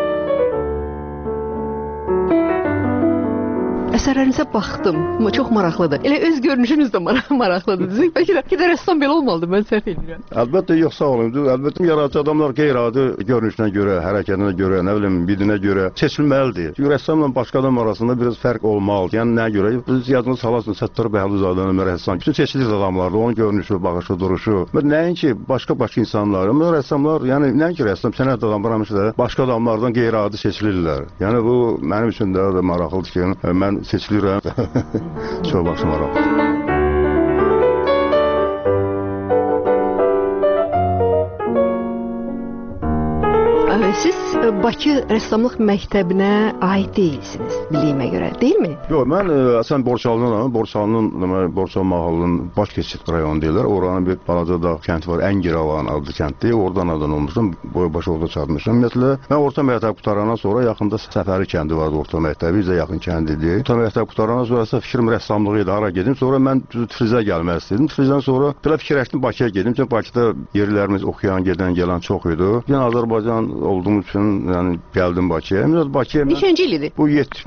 Əsərlərinizə baxdım, amma çox maraqlıdır. Elə öz görünüşünüz də maraqlıdır. Bəlkə də rəssam belə olmalıdır, mən səhv edirəm. Əlbəttə, yox, sağ olun. Əlbəttə, yaradıcı adamlar qeyri-adi görünüşünə görə, hərəkətinə görə, nə bilim, bilinə görə seçilməlidir. Çünki rəssamla başqa adam arasında biraz fərq olmalıdır. Yəni, nəyə görə? Biz yadınız salasınız, Səttar Bəhluzadənin rəssam. Bütün seçilir adamlardır, onun görünüşü, baxışı, duruşu. Nəinki başqa insanlar. Amma rəssamlar, yəni nəinki rəssam, sənət adamlar həmişə başqa adamlardan qeyri-adi seçilirlər. Yəni, bu mənim üçün də maraqlıdır ki, mən seçilirəm. Çox başım maraqlıdır. Siz Bakı Rəssamlıq Məktəbinə aid deyilsiniz, bildiyimə görə, deyilmi? Yox, mən əsən Borçalınam. Borçal mahallının baş keçid rayonu deyirlər. Oranın bir balaca da kənd var, Əngiravan adlı kənddir. Oradan adan olmuşum, boya-başı orada çatmışım. Ümumiyyətlə, mən orta məktəb qutarandan sonra yaxında Səfəri kəndi vardı orta məktəbi, bizə yaxın kənd idi. Orta məktəb qutarandan sonra fikrim rəssamlığı idi, hara gedim. Sonra mən Tiflisə gəlmək istədim. Tiflisdən sonra belə fikirləşdim, Bakıya gedim. Çünki Bakıda yerlərimiz oxuyan, gedən, gələn çox idi. Yəni Azərbaycan olduğum üçün yəni gəldim Bakıya. Bakıya neçənci il idi? Bu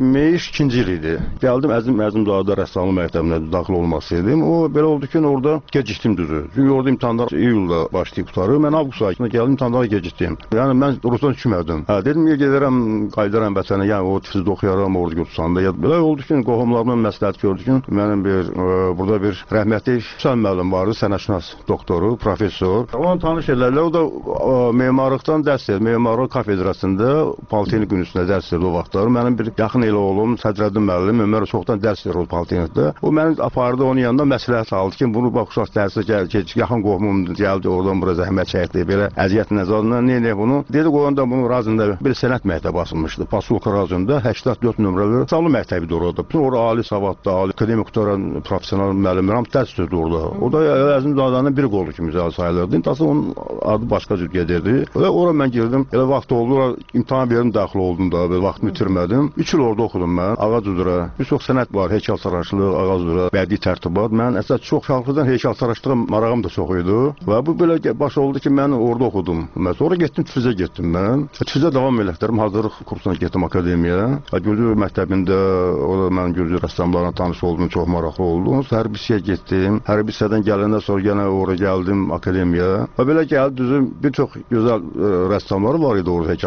72-ci il idi. Gəldim Əzimzadədə rəssamlıq məktəbinə daxil olmasaydım. O belə oldu ki, orada gecikdim düzü. Çünki orada imtahanlar iyulda başlayıb qutarır. Mən avqust ayında gəldim, imtahanlara gecikdim. Yəni mən Rusdan düşmədim. Dedim ki, gedərəm, qayıdaram vətənə. Yəni o Tiflisdə oxuyaram, orada Gürcüstanda. Belə oldu ki, qohumlarımla məsləhət gördü ki, mənim burada bir rəhmətli Hüseyn müəllim vardı, sənətşünas doktoru, professor. Onu tanış edirlər. O da memarlıqdan dərs verir. Memarlıq kafedrasında Politexnik Universitetində dərs verir o vaxtlar. Mənim bir yaxın elə oğlum Sədrəddin müəllim Ömər çoxdan dərs verir o Politexnikdə. O məni apardı onun yanında məsləhət aldı ki, bunu bax uşaq dərsə yaxın qohumum gəldi, oradan bura zəhmət çəkdi, belə əziyyət nəzarından nə bunu. Dedi qoyanda bunu razında bir sənət məktəbi açılmışdı. Pasulka rayonunda 84 nömrəli sağlı məktəbidir orada. Bütün orada ali savadlı, ali akademik qutaran professional müəllimlər dərs verdi orada. Orada Əzimzadənin bir qolu kimi sayılırdı. İntası onun adı başqa cür gedirdi. Elə ora mən girdim. Elə vaxt oldu, imtahan verim, daxil oldum da, belə vaxtımı itirmədim. 3 il orada oxudum mən, ağac üzrə. Bir çox sənət var, heykəltaraşlıq, ağac üzrə, bədii tərtibat. Mən əsas çox fərqlidən heykəltaraşlığa marağım da çox idi. Və bu belə baş oldu ki, mən orada oxudum. Sonra getdim, Tiflisə getdim mən. Tiflisə davam elətdirdim, hazırlıq kursuna getdim akademiyaya. Gürcü məktəbində, orada mən Gürcü rəssamlarla tanış oldum, çox maraqlı oldum. Hərbisiyə getdim. Hərbisiyədən gələndən sonra yenə oraya gəldim akademiyaya. Və belə gəldi, düzüm, bir çox gözəl rəssamlar var idi orada, heykəltaraşlar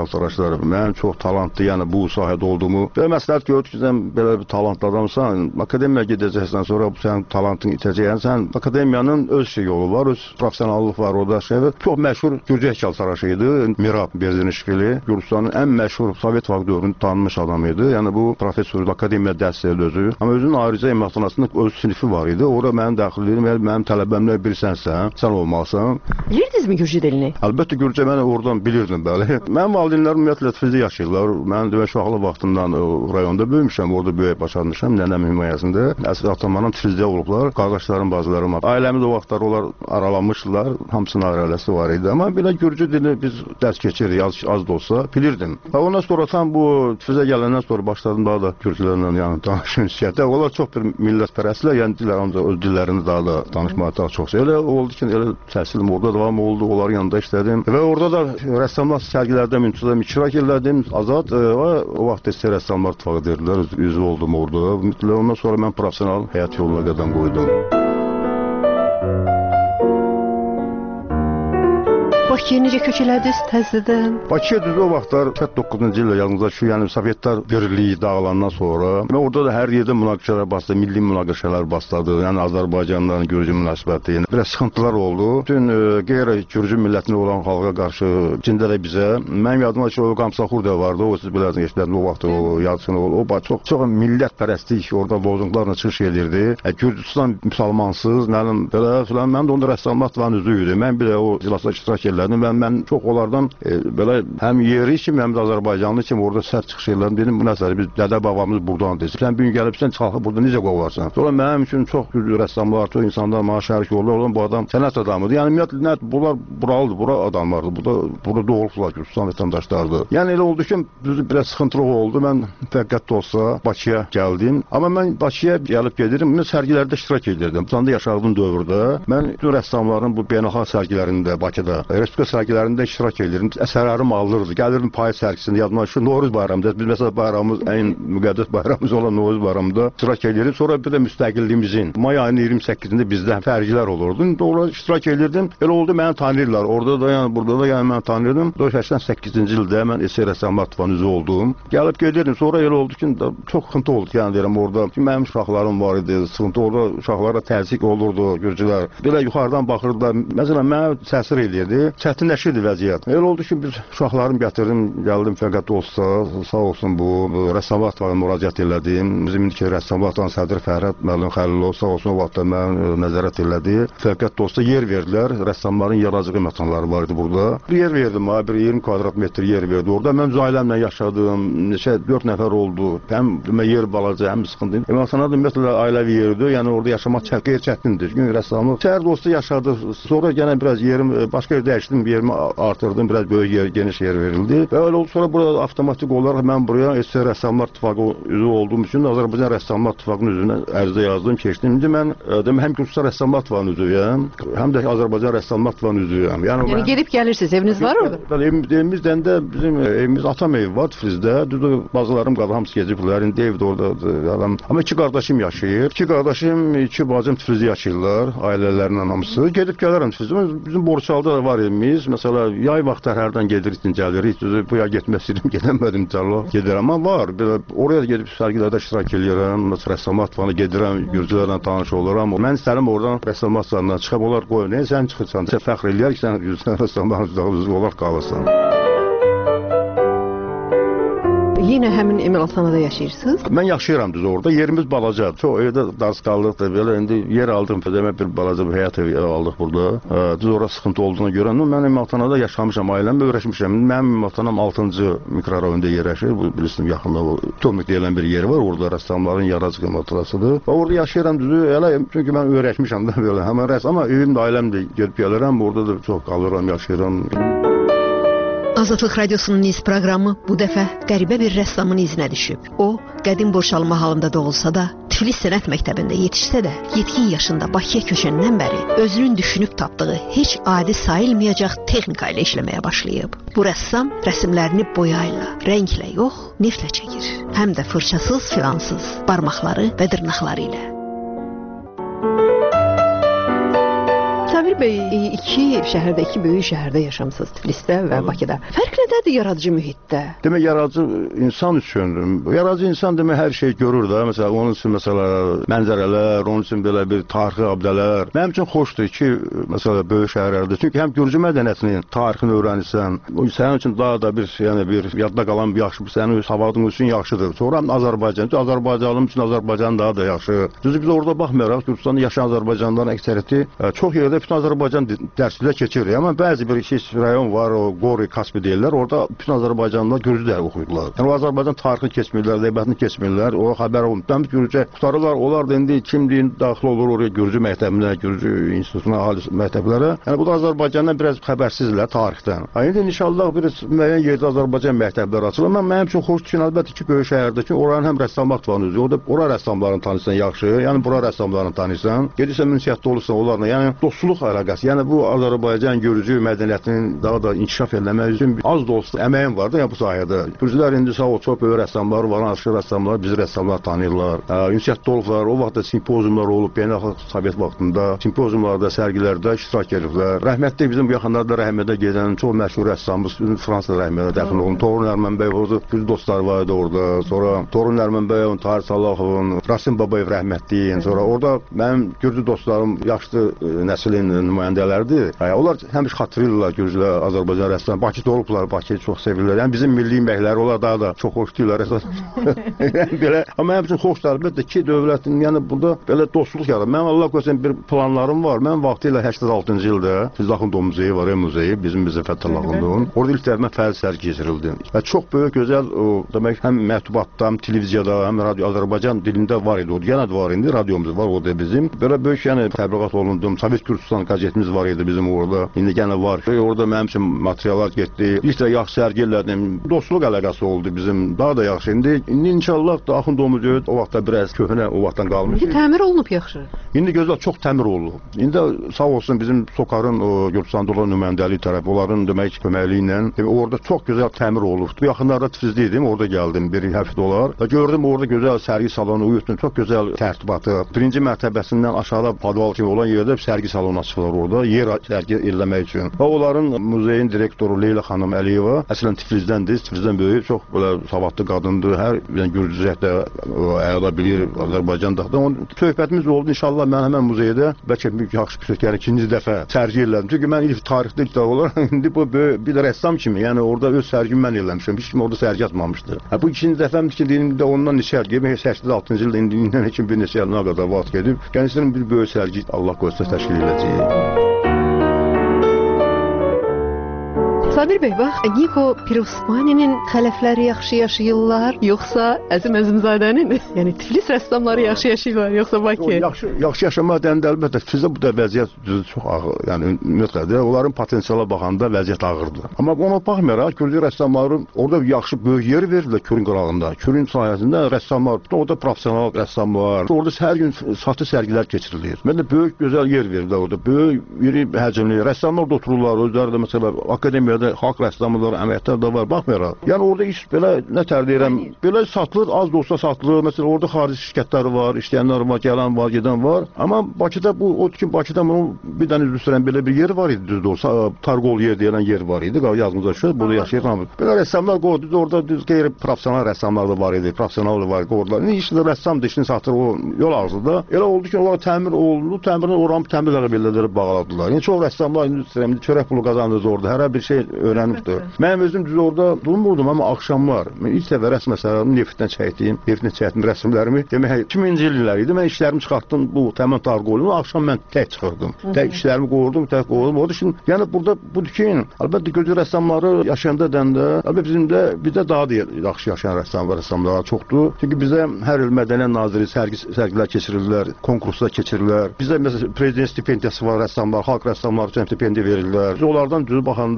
heykəltaraşları. Mən çox talantlı, yəni bu sahədə olduğumu və məsləhət gördük ki, sən belə bir talantlı adamsan, akademiyaya gedəcəksən, sonra sənin talantın itəcək. Sən akademiyanın öz yolu var, öz professionallıq var orada. Çox məşhur Gürcü heykəltaraşı idi. Mirab Berzinişvili, Gürcüstanın ən məşhur Sovet vaxt dövrünün tanınmış adamı idi. Yəni bu professor akademiya dərsləri özü. Amma özünün ayrıca imalatxanasında öz sinifi var idi. Ora mənim daxil edim, mənim tələbəmlə bilsənsə, sən olmalısan. Bilirdinizmi Gürcü dilini? Əlbəttə Gürcü mən oradan bilirdim bəli. Mənim valideynlərim ümumiyyətlə Tiflisdə yaşayırlar. Mən də uşaqlıq vaxtından rayonda böyümüşəm, orada böyük başlamışam, nənəmin himayəsində. Əsl atamlarım Tiflisdə olublar, qardaşlarım, bacılarım. Ailəmiz o vaxtlar onlar aralanmışdılar, hamısının ailəsi var idi. Amma belə Gürcü dili biz dərs keçirdik, az da olsa bilirdim. Ondan sonra tam bu Tiflisə gələndən sonra başladım daha da Gürcülərlə yəni danışım ünsiyyətə. Onlar çox bir millətpərəstlər, yəni dillər ancaq öz dillərini daha da danışmağı daha çox sevirlər. Elə oldu ki, elə təhsilim orada davam oldu, onların yanında işlədim. Və orada da rəssamlar sərgilərdə müntəzəm iştirak elədim. Azad o vaxt istər rəssamlar ittifaqı dedilər, üzv oldum orada. Ondan sonra mən professional həyat yoluna qədəm qoydum. Bakıya necə köç elədiniz təzədən? Bakıya düzdür o vaxtlar 9-cu ildə yalnızca şu yəni Sovetlər birliyi dağılandan sonra və orada da hər yerdə münaqişələr başladı, milli münaqişələr başladı. Yəni Azərbaycanlıların Gürcü münasibəti, yəni biraz sıxıntılar oldu. Bütün qeyri-Gürcü millətində olan xalqa qarşı içində də bizə mənim yadıma ki, o Qamsaxur da vardı. O siz bilirsiniz, o vaxt o yazısını o çox millətpərəstlik orada lozunqlarla çıxış edirdi. Gürcüstan müsəlmansız, mənim belə filan mən də onda rəssamlıq üzvü idim. Mən bir də o iclasda iştirak elədim. Mən çox onlardan belə həm yeri kimi, həm də Azərbaycanlı kimi orada sərt çıxış elədim. Dedim, bu nəsədir, biz dədə babamız buradandır. Sən bir gün gəlibsən, çıxalıb burada necə qovarsan? Sonra mənim üçün çox rəssamlar, çox insanlar mənə şərik oldular. Olan bu adam sənət adamıdır. Yəni ümumiyyətlə bunlar buralıdır, bura adamlardır. Burada doğulublar, Gürcüstan vətəndaşlarıdır. Yəni elə oldu ki, biraz sıxıntılıq oldu. Mən fəqət də olsa Bakıya gəldim. Amma mən Bakıya gəlib gedirdim, sərgilərdə iştirak edirdim. Bucanda yaşadığım dövrdə mən bütün rəssamların bu beynəlxalq sərgilərində Bakıda Respublika sərgilərində iştirak edirdim. Əsərlərim alırdı. Gəlirdim payız sərgisində, yadıma şu Novruz bayramında, biz məsələn bayramımız ən müqəddəs bayramımız olan Novruz bayramında iştirak edirdim. Sonra bir də müstəqilliyimizin may ayının 28-də bizdə sərgilər olurdu. Orada iştirak edirdim. Elə oldu məni tanıyırlar. Orada da yəni burada da yəni mən tanıyırdım. 88-ci ildə mən SSR Rəssamlar İttifaqının üzvü oldum. Gəlib gedirdim. Sonra elə oldu ki, çox sıxıntı oldu yəni deyirəm orada. Mənim uşaqlarım var idi. Sıxıntı orada uşaqlara təzyiq olurdu Gürcülər. Belə yuxarıdan baxırdılar. Məsələn mənə təsir edirdi. Çətinləşirdi vəziyyət. Elə oldu ki, biz uşaqlarım gətirdim, gəldim fəqət olsa, sağ olsun bu Rəssamlar İttifaqına müraciət elədim. Bizim indiki Rəssamlar İttifaqının sədri Fərhad müəllim Xəlilov sağ olsun o vaxtda mən nəzarət elədi. Fəqət olsa yer verdilər. Rəssamların yaradıcı məkanları var idi burada. Bir yer verdim, bir 20 kvadrat metr yer verdi. Orada mən öz ailəmlə yaşadım. Neçə 4 nəfər oldu. Həm yer balaca, həm sıxıntı. Məkanlar da ümumiyyətlə ailəvi yerdir. Yəni orada yaşamaq çətindir. Gün rəssamlıq şəhər dostu yaşadı. Sonra yenə biraz yerim başqa yerdə dəyişdim, bir yerimi artırdım, biraz böyük yer, geniş yer verildi. Və öyle oldu sonra burada avtomatik olaraq mən buraya SSR Rəssamlar İttifaqı üzvü olduğum üçün Azərbaycan Rəssamlar İttifaqının üzvünə ərizə yazdım, keçdim. İndi mən həm Gürcüstan Rəssamlar İttifaqının üzvüyəm, həm də Azərbaycan Rəssamlar İttifaqının üzvüyəm. Yəni gedib gəlirsiniz, eviniz var orada? Evimizdən də bizim evimiz atam evi var Tiflisdə. Düzdür, bazılarım qaldı, hamısı gediblər. İndi evdə orada. Amma iki qardaşım yaşayır. İki qardaşım, iki bacım Tiflisdə yaşayırlar, ailələrlə hamısı. Gedib gələrəm Tiflisdə. Bizim Borçalıda da var evimiz. Məsələn, yay vaxtlar hərdən gedirik, gəlirik. Bu ya getmək istəyirəm, gedəmədim inşallah. Gedirəm, amma var. Oraya gedib sərgilərdə iştirak edirəm. Rəssamlar İttifaqına gedirəm, Gürcülərlə tanış oluram. Mən istərəm oradan rəssamlar İttifaqından çıxıb onlar qoyun. Sən çıxırsan, sən fəxr eləyər ki, sən Gürcüstan rəssamlar İttifaqı olaraq qalısan. Yenə həmin emalatxanada yaşayırsınız? Mən yaşayıram düz orada. Yerimiz balaca. Çox evdə darısqallıq da belə. İndi yer aldım, demək bir balaca bir həyat evi aldıq burada. Düz orada sıxıntı olduğuna görə mən emalatxanada yaşamışam, ailəmlə öyrəşmişəm. Mənim emalatxanam 6-cı mikrorayonda yerləşir. Bu bilirsiniz yaxında Tomik deyilən bir yer var. Orada rəssamların yaradıcı emalatxanasıdır. Və orada yaşayıram düzü. Elə çünki mən öyrəşmişəm də belə. Həmin amma evim də ailəmlə gedib gəlirəm. Orada da çox qalıram, yaşayıram. Azadlıq Radiosunun iz proqramı bu dəfə qəribə bir rəssamın izinə düşüb. O, qədim Borçalma halında doğulsa da, Tiflis Sənət Məktəbində yetişsə də, yetkin yaşında Bakıya köçəndən bəri özünün düşünüb tapdığı heç adi sayılmayacaq texnika ilə işləməyə başlayıb. Bu rəssam rəsmlərini boya ilə, rənglə yox, neftlə çəkir. Həm də fırçasız, filansız, barmaqları və dırnaqları ilə. Sabir bəy, iki şəhərdə, iki böyük şəhərdə yaşamısınız, Tiflisdə və Bakıda. Fərq nədədir yaradıcı mühitdə? Demək, yaradıcı insan üçün, yaradıcı insan demək hər şey görür də. Məsələn, onun üçün mənzərələr, onun üçün belə bir tarixi abidələr. Mənim üçün xoşdur ki, məsələn, böyük şəhərlərdə. Çünki həm Gürcü mədəniyyətinin tarixini öyrənirsən, sənin üçün daha da bir yadda qalan bir yaxşı, sənin savadın üçün yaxşıdır. Sonra Azərbaycanım üçün Azərbaycan daha da yaxşı. Düzdür, biz orada baxmayaraq, Gürcüstanda yaşayan Azərbaycanlıların əksəriyyəti çox yerdə bütün Azərbaycan dərsliklə keçirir. Amma bəzi bir rayon var, o Qori, Kaspi deyirlər, orada bütün Azərbaycanlılar Gürcü dərs oxuyurlar. Yəni o Azərbaycan tarixini keçmirlər, ədəbiyyatını keçmirlər, o xəbər olunur. Gürcü qutarırlar, onlar da indi kimliyin daxil olur oraya Gürcü məktəbinə, Gürcü institutuna, ali məktəblərə. Yəni bu da Azərbaycandan biraz xəbərsizlər tarixdən. İndi inşallah bir müəyyən yerdə Azərbaycan məktəbləri açılır. Mənim üçün xoşdur ki, əlbəttə ki, böyük şəhərdə ki, oranın həm rəssamlıq var özü, orada ora rəssamlarını tanıyırsan yaxşı, yəni bura rəssamlarını tanıyırsan, gedirsən münsiyyətdə olursan onlarla, yəni dostluq əlaqəsi, yəni bu Azərbaycan Gürcü mədəniyyətinin daha da inkişaf etməsi üçün az da olsa əməyim var da yəni bu sahədə. Gürcülər indi sağ ol, çox böyük rəssamlar var, aşırı rəssamlar, bizi rəssamlar tanıyırlar. Münsiyyətdə olublar, o vaxtda simpoziumlar olub, beynəlxalq Sovet vaxtında simpoziumlarda, sərgilərdə iştirak ediblər. Rəhmətli bizim bu yaxınlarda rəhmətə gedən çox məşhur rəssamımız Fransız rəhmətə dəfn olundu. Torun Ərmənbəyov, Gürcü dostları var idi orada. Sonra Torun Ərmənbəyov, Tahir Salahovun, Rasim Babayev rəhmətli. Sonra orada mənim Gürcü dostlarım yaşlı nəslin nümayəndələridir. Onlar həmişə xatırlayırlar Gürcülər, Azərbaycan rəssamları. Bakıda olublar, Bakıyı çox sevirlər. Yəni bizim milli məhəlləri onlar daha da çox xoş deyirlər əsas. Belə, amma mənim üçün xoşdur əlbəttə ki, dövlətin, yəni burada belə dostluq yarar. Mənim Allah qoysun bir planlarım var. Mən vaxtilə 86-cı ildə Fizlaxundov muzeyi var, muzeyi, bizim Fəthullaxundovun. Orada ilk dəfə fəal sərgi keçirildi. Və çox böyük gözəl o demək həm mətbuatda, həm televiziyada, həm radio Azərbaycan dilində var idi. O yenə də var indi, radiomuz var orada bizim. Belə böyük yəni təbliğat olundu. Sovet Gürcüstan qəzetimiz var idi bizim orada. İndi yenə var. Orada mənim üçün materiallar getdi. İlk də yaxşı sərgi elədim. Dostluq əlaqəsi oldu bizim. Daha da yaxşı. İndi inşallah Axundovumuz o vaxtda biraz köhnə o vaxtdan qalmış. İndi təmir olunub yaxşı. İndi gözəl çox təmir olunub. İndi sağ olsun bizim Sokarın o Gürcüstanda olan nümayəndəliyi tərəfi onların demək köməkliyi ilə orada çox gözəl təmir olub. Bu yaxınlarda Tiflisdə idim, orada gəldim bir həftə olar və gördüm orada gözəl sərgi salonu, uyutun çox gözəl tərtibatı. Birinci mərtəbəsindən aşağıda podval kimi olan yerdə sərgi salonu açıblar orada, yer sərgi eləmək üçün. Və onların muzeyin direktoru Leyla xanım Əliyeva əslən Tiflisdəndir, Tiflisdən böyük, çox belə savadlı qadındır. Hər Gürcüzətdə ayada bilir, Azərbaycanda. Onun söhbətimiz oldu. İnşallah mən həmən muzeydə bəlkə yaxşı bir yəni ikinci dəfə sərgi elədim. Çünki mən ilk tarixdə ilk dəfə olaraq indi bu bir də rəssam kimi, yəni orada öz sərgimi mən eləmişəm. Heç kim orada sərgi açmamışdı. Bu ikinci dəfəmdir ki, deyim də ondan neçə il gedib, 86-cı ildə indindən heç kim bir neçə ilə qədər vaxt gedib. Gənclərin bir böyük sərgi Allah qoysa təşkil edəcək. Sabir bəy, bax, Niko Pirosmani'nin xələfləri yaxşı yaşayırlar, yoxsa Əzim Əzimzadənin? Yəni Tiflis rəssamları yaxşı yaşayırlar, yoxsa Bakı? Yaxşı yaşamaq deyəndə əlbəttə Tiflisdə bu da vəziyyət çox ağır, yəni ümumiyyətlə onların potensiala baxanda vəziyyət ağırdır. Amma ona baxmayaraq Gürcü rəssamları orada yaxşı böyük yer verirlər Kürün qırağında. Kürün sayəsində rəssamlar, orada professional rəssam var. Orada hər gün satı sərgilər keçirilir. Mən də böyük gözəl yer verirlər orada. Böyük, iri həcmli rəssamlar da otururlar, özləri də məsələn akademiyada xalq rəssamları, əməliyyatlar da var, baxmayaraq. Yəni orada iş belə, nətər deyirəm, belə satılır, az da olsa satılır. Məsələn, orada xarici şirkətləri var, işləyənlər var, gələn var, gedən var. Amma Bakıda bu, o ki, Bakıda bunun bir dənə üzrə belə bir yer var idi, düzdür olsa, Targol yer deyilən yer var idi, yazımıza şöyle, burada yaşayır. Belə rəssamlar qoydu, orada qeyri-profesional rəssamlar da var idi, profesional da var idi orada. İşdə rəssamdır, işini satır o yol ağzında. Elə oldu ki, onlara təmir olundu, təmirin oranı təmirlərə belələri bağladılar. Yəni, çox rəssamlar çörək pulu qazandırdı orada, hər bir şey öyrənibdir. Mənim özüm düz orada durmurdum, amma axşamlar, mən ilk dəfə rəsm əsərlərimi neftdən çəkdim rəsmlərimi. Demək, 2000-ci illər idi, mən işlərimi çıxartdım bu təmin Targolunu, axşam mən tək çıxırdım. Tək işlərimi qoyurdum, tək qoyurdum. Orada şimdi, yəni burada budur ki, əlbəttə Gürcü rəssamları yaşayanda dəndə, əlbəttə bizdə daha da yaxşı yaşayan rəssamlar çoxdur. Çünki bizdə hər il Mədəniyyət Naziri sərgilər keçirirlər, konkurslar keçirirlər. Bizdə məsələn prezident stipendiyası var rəssamlar, xalq rəssamları üçün stipendiya verirlər. Biz onlardan düzü baxanda bizim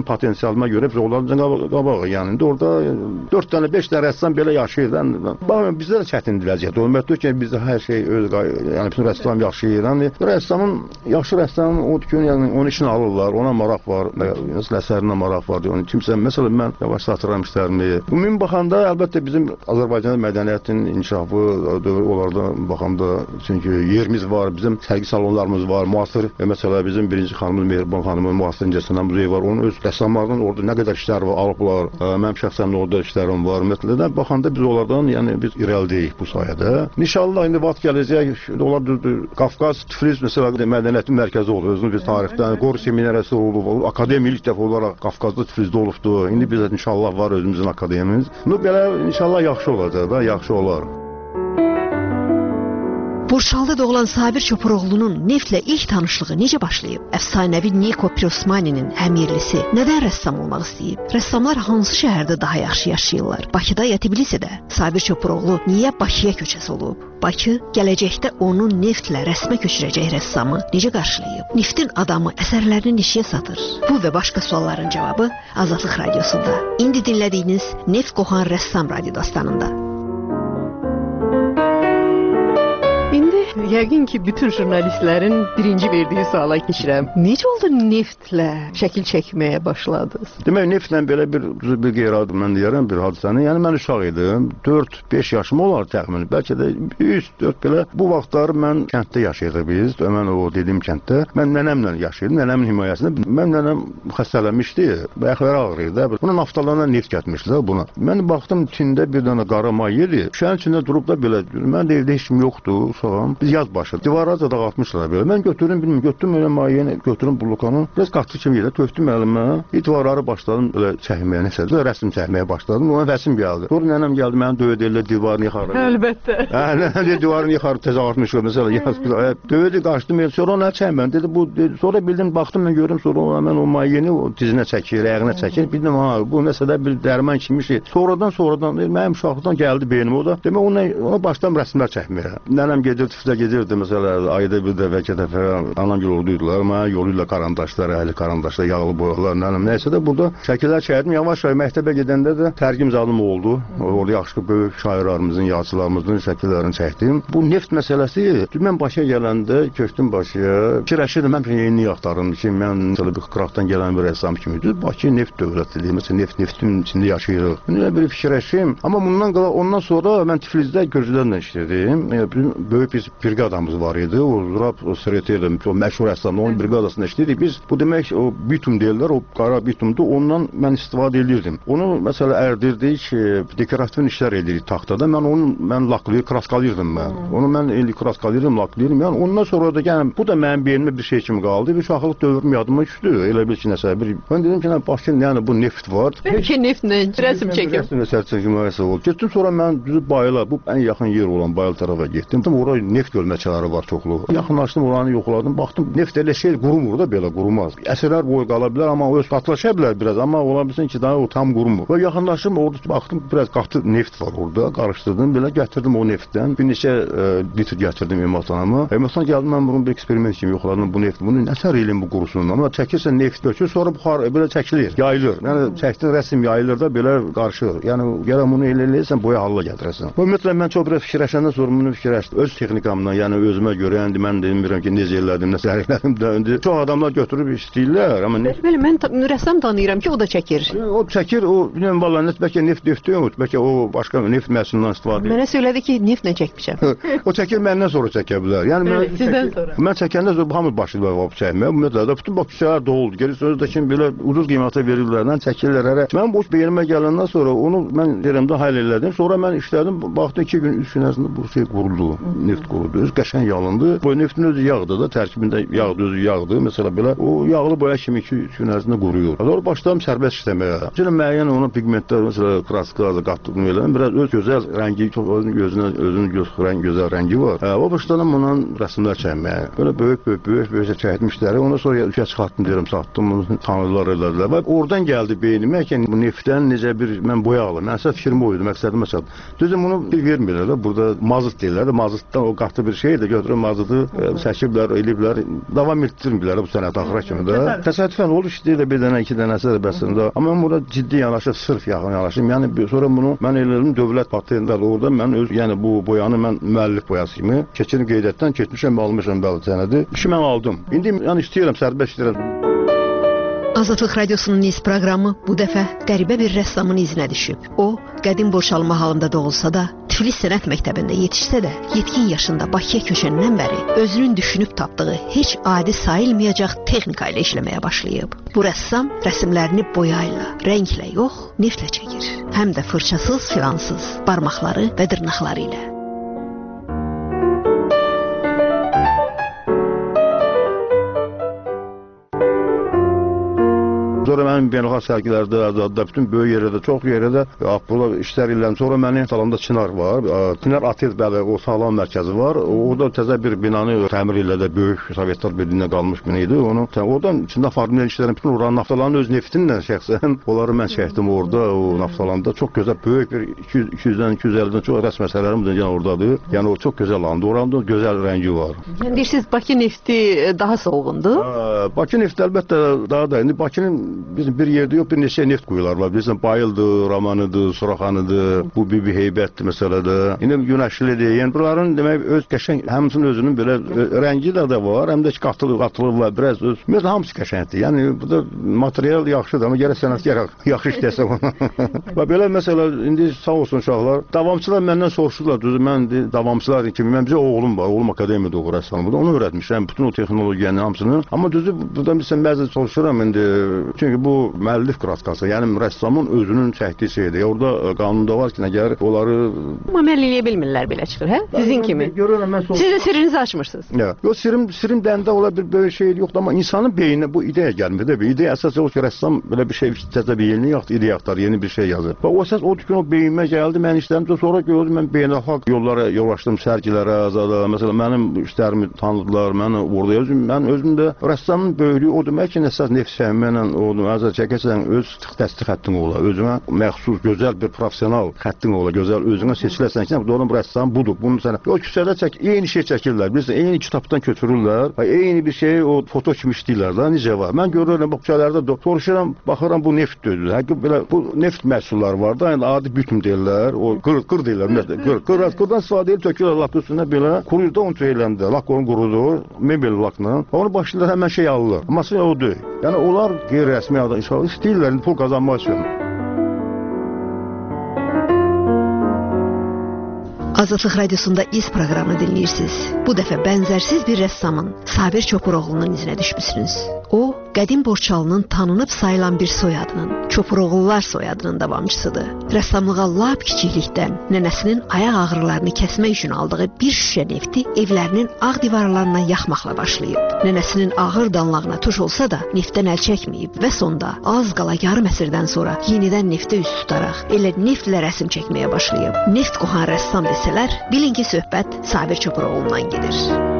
mənim potensialıma görə biz onlardan qabağa yəni indi orada 4 dənə 5 dənə rəssam belə yaşayır. Baxın bizdə də çətindir vəziyyət. Ümumiyyətlə ki bizdə hər şey öz yəni bütün rəssam yaşayır. Yəni rəssamın yaxşı rəssamın o ki yəni onun işini alırlar. Ona maraq var. Məsələn əsərinə maraq var. Yəni kimsə məsələn mən yavaş satıram işlərimi. Ümumi baxanda əlbəttə bizim Azərbaycan mədəniyyətinin inkişafı dövr onlardan baxanda çünki yerimiz var, bizim sərgi salonlarımız var. Müasir məsələn bizim birinci xanımız Mehriban xanımın müasir incəsənət muzeyi var. Onun öz rəssamlarının orada nə qədər işləri var, alıblar. Mənim şəxsən orada işlərim var. Ümumiyyətlə baxanda biz onlardan yəni biz irəlidəyik bu sayədə. İnşallah indi vaxt gələcək. Onlar Qafqaz, Tiflis məsələn mədəniyyətin mərkəzi olur. Özünü biz tarixdən Qor seminariyası olub, akademiya ilk dəfə olaraq Qafqazda Tiflisdə olubdu. İndi bizə inşallah var özümüzün akademiyamız. Bu belə inşallah yaxşı olacaq da, yaxşı olar. Burçalda doğulan Sabir Çopuroğlu'nun neftlə ilk tanışlığı necə başlayıb? Əfsanəvi Niko Pirosmani'nin həmirlisi nədən rəssam olmaq istəyib? Rəssamlar hansı şəhərdə daha yaxşı yaşayırlar? Bakıda ya Tbilisedə? Sabir Çopuroğlu niyə Bakıya köçəs olub? Bakı gələcəkdə onu neftlə rəsmə köçürəcək rəssamı necə qarşılayıb? Neftin adamı əsərlərini neçəyə satır? Bu və başqa sualların cavabı Azadlıq Radiosunda. İndi dinlədiyiniz Neft qoxan rəssam radio dastanında. Yəqin ki, bütün jurnalistlərin birinci verdiyi suala keçirəm. Necə oldu neftlə şəkil çəkməyə başladınız? Demək, neftlə belə bir qeyri-adi mən deyərəm, bir hadisəni. Yəni, mən uşaq idim, 4-5 yaşım olar təxmin. Bəlkə də 3-4 belə. Bu vaxtlar mən kənddə yaşayırdıq biz. Mən o dediyim kənddə. Mən nənəmlə yaşayırdım, nənəmin himayəsində. Mən nənəm xəstələnmişdi, ayaqları ağrıydı. Buna naftalarına neft gətmişdilər buna. Mən baxdım, içində bir dənə qara may yedi. Şəhərin içində durub da belə, mən də evdə heç kim yoxdur, uşağım. Biz yaz başı, divara da dağıtmışlar belə. Mən götürdüm elə mayəni, götürdüm bulukanı. Biraz qatı kimi yerə tökdüm əlimə. Divarları başladım elə çəkməyə, nəsə, rəsm çəkməyə başladım. Ona vəsim gəldi. Sonra nənəm gəldi, məni döyədəllə divarını yıxardı. Əlbəttə. Nənəm dedi, divarını yıxardı, tez ağartmışlar məsələ. Döyədi, qaçdım, sonra nə çəkməm? Dedi, bu, sonra bildim, baxdım, mən gördüm, sonra mən o mayəni dizinə çəkir, ayağına çəkir. Bildim, bu nəsə də bir dərman kimi şey. Sonradan, mənim uşaqlıqdan gəldi beynim o da. Demək, ona başladım rəsmlər çəkməyə. Nənəm gedirdi məsələn ayda bir dəfə, iki dəfə anam yoluydular. Mənə yoluyla karandaşlar, əhli karandaşlar, yağlı boyalar, nəysə də burada şəkillər çəkdim. Yavaş-yavaş məktəbə gedəndə də tərgim zalım oldu. Orada yaxşı böyük şairlərimizin, yazıçılarımızın şəkillərini çəkdim. Bu neft məsələsi, mən Bakıya gələndə, köçdüm Bakıya. Fikirləşirdim, mən yeni axtarırdım ki, mən bir qıraqdan gələn bir rəssam kimidir. Bakı neft dövlətidir. Məsələn, neftin içində yaşayırıq. Bir fikirləşim. Amma ondan sonra mən Tiflisdə gözlərlə işlədim. Böyük bir briqadamız var idi. O Zurab Sreterdə, o məşhur rəssam, onun briqadasında işlədik. Biz bu demək o bitum deyirlər, o qara bitumdur. Ondan mən istifadə edirdim. Onu məsələ ərdirdik, dekorativ işlər edirik taxtada. Mən laklayır, kraskalayırdım mən. Onu mən kraskalayırdım, laklayırdım. Yəni ondan sonra da yəni bu da mənim beynimdə bir şey kimi qaldı. Bir uşaqlıq dövrüm yadıma düşdü. Elə bir ki, nəsə bir. Mən dedim ki, Bakıda yəni bu neft var. Bəlkə neftlə rəsm çəkim. Rəsm çəkilməsi oldu. Getdim sonra mən düzü bayıla, bu ən yaxın yer olan bayıl tərafa getdim. Orada neft gölməçələri var çoxlu. Yaxınlaşdım, oranı yoxladım. Baxdım, neft elə şey qurumur da belə, qurumaz. Əsrlər boyu qala bilər, amma o qatlaşa bilər biraz, amma ola bilsin ki, daha o tam qurumur. Və yaxınlaşdım, orada baxdım, biraz qatı neft var orada. Qarışdırdım, belə gətirdim o neftdən. Bir neçə litr gətirdim ematanama. Ematan gəldim, mən bunu bir eksperiment kimi yoxladım bu nefti. Bunu nəsər elin bu qurusun. Amma çəkirsən neft dökür, sonra buxar belə çəkilir, yayılır. Yəni çəkdin rəsm yayılır da belə qarışır. Yəni gələ bunu eləyirsən, boya halına gətirəsən. Ümumiyyətlə mən çox biraz fikirləşəndən sonra bunu fikirləşdim. Öz texnikamdan, yəni özümə görə, indi mən bilmirəm ki, necə elədim, nəsə elədim də indi. Çox adamlar götürüb istəyirlər, amma Bəli, mən rəssam tanıyıram ki, o da çəkir. O çəkir, o bilmirəm vallahi bəlkə neft yox, bəlkə o başqa neft məhsulundan istifadə edir. Mənə söylədi ki, neftlə çəkmişəm. O çəkir məndən sonra çəkə bilər. Yəni sizdən sonra. Mən çəkəndən sonra hamı başlayır bu çəkməyə. Ümumiyyətlə də bütün küçələr doldu. Gəlir də kim belə ucuz qiymətə verirlər, çəkirlər hərə. Mən bu beynimə gələndən sonra onu mən yerəmdə həll elədim. Sonra mən işlədim, baxdım 2 gün, 3 gün ərzində bu şey quruldu. Neft quruldu. Öz qəşəng yalındı. Bu neftin özü yağdır da, tərkibində yağdır, özü yağdır. Məsələn belə o yağlı boya kimi 2-3 gün ərzində quruyur. Sonra başladım sərbəst işləməyə. Şimdi müəyyən ona pigmentlər, məsələn, kraska qatdım elədim. Biraz öz gözəl rəngi, çox özünün gözəl rəngi var. O başladım ondan rəsmlər çəkməyə. Belə böyük çəkmişlər. Ondan sonra ülkə çıxartdım deyirəm, satdım, bunu tanıdılar elədilər. Və oradan gəldi beynimə ki, bu neftdən necə bir mən boya alım. Mən əsas fikrim o idi, məqsədim məsələn. Düzdür, bunu vermirlər də, burada mazut deyirlər də, mazutdan o qatı bir bir şeydir. Götürüb mazıdı, çəkiblər, eliblər, davam etdirmirlər bu sənət axıra kimi də. Təsadüfən olur ki, bir dənə, iki dənəsə də bəsində. Amma mən burada ciddi yanaşıb, sırf yaxın yanaşım. Yəni sonra bunu mən elədim dövlət patentində orada mən yəni bu boyanı mən müəllif boyası kimi keçirim qeydiyyatdan keçmişəm, almışam bəli sənədi. İşi mən aldım. İndi yəni istəyirəm, sərbəst istəyirəm. Azadlıq Radiosunun Niz proqramı bu dəfə qəribə bir rəssamın izinə düşüb. O, qədim borçalma halında doğulsa da, Tiflis Sənət Məktəbində yetişsə də, yetkin yaşında Bakıya köçəndən bəri özünün düşünüb tapdığı heç adi sayılmayacaq texnika ilə işləməyə başlayıb. Bu rəssam rəsmlərini boya ilə, rənglə yox, neftlə çəkir. Həm də fırçasız, filansız, barmaqları və dırnaqları ilə. Sonra mənim beynəlxalq sərgilərdə, Azadda, bütün böyük yerlərdə, çox yerlərdə burada işlər eləyəm. Sonra mənim salonda Çinar var. Çinar Atel, bəli, o sağlam mərkəzi var. Orada təzə bir binanı təmir elədi. Böyük Sovetlər Birliyində qalmış bina idi. Oradan içində formülə işlərim. Bütün oranın naftaların öz neftinlə şəxsən onları mən çəkdim orada. O naftalanda çox gözəl, böyük bir 200-dən 250-dən çox rəsm əsərlərim yəni oradadır. Yəni o çox gözəl landı. Oranın gözəl rəngi var. Yəni deyirsiniz Bakı nefti daha soğuğundur? Bakı nefti əlbəttə daha da. İndi Bakının bizim bir yerdə yox, bir neçə neft quyular var. Bilirsən, Bayıldır, Ramanıdır, Suraxanıdır, bu Bibi Heybətdir məsələdə. İndi Günəşlidir. Yəni bunların demək öz qəşəng, həmçinin özünün belə rəngi də var, həm də ki qatılıq var, biraz öz. Ümumiyyətlə hamısı qəşəngdir. Yəni burada material yaxşıdır, amma gərək sənətkar yaxşı işləsə ona. Və belə məsələ indi sağ olsun uşaqlar. Davamçılar məndən soruşdular, düzü mən davamçılar kimi mən bizə oğlum var, oğlum akademiyada oxuyur rəssamlıqda. Onu öyrətmişəm, bütün o texnologiyanı hamısını. Amma düzü burada bilirsən bəzən soruşuram indi. Çünki bu müəllif kraskası, yəni rəssamın özünün çəkdiyi şeydir. Orada qanunda var ki, nəgər onları əməl eləyə bilmirlər belə çıxır, hə? Sizin kimi. Siz də sirrinizi açmırsınız. Yox, sirim dəndə ola bir böyük şey yoxdur, amma insanın beyninə bu ideya gəlmir də. İdeya əsas o ki, rəssam belə bir şey təzə bir yeni ideya axtar, yeni bir şey yazır. Və o əsas odur ki, o beynimə gəldi, mən işlərimdə sonra gördüm, mən beynəlxalq yollara yollaşdım, sərgilərə, azada. Məsələn, mənim işlərimi tanıdılar, mən orada özüm, mən özüm də rəssamın böyüklüyü o demək ki, əsas neft sevməklə azad çəkəsən, öz təsdiq xəttin ola, özünə məxsus, gözəl bir professional xəttin ola, gözəl özünə seçiləsən ki, doğru rəssam budur, bunu sənə. O küçədə çək, eyni şey çəkirlər, bilirsən, eyni kitabdan götürürlər, eyni bir şeyi o foto kimi işləyirlər da, necə var. Mən görürəm, bu küçələrdə soruşuram, baxıram, bu neft dözdür. Həqiqi belə, bu neft məhsulları var da, yəni adi bütün deyirlər, o qır deyirlər, qırdan istifadə edib tökürlər lak üstünə belə, quruyur da onu tüyləndə, lak onu qurudur, mebel lakla, onu başlayırlar, həmən şey alırlar. Amma o deyil. Yəni, onlar qeyri-rəsmi inşallah istəyirlər, pul qazanmaq üçün. Azadlıq Radiosunda İz proqramını dinləyirsiniz. Bu dəfə bənzərsiz bir rəssamın Sabir Çopuroğlu'nun izinə düşmüsünüz. O, qədim Borçalının tanınıb sayılan bir soyadının, Çopuroğlular soyadının davamçısıdır. Rəssamlığa lap kiçiklikdən nənəsinin ayaq ağrılarını kəsmək üçün aldığı bir şüşə nefti evlərinin ağ divarlarına yaxmaqla başlayıb. Nənəsinin ağır danlağına tuş olsa da neftdən əl çəkməyib və sonda az qala yarım əsrdən sonra yenidən neftə üst tutaraq elə neftlə rəsm çəkməyə başlayıb. Neft qoxan rəssam desələr, bilin ki, söhbət Sabir Çopuroğlu'ndan gedir.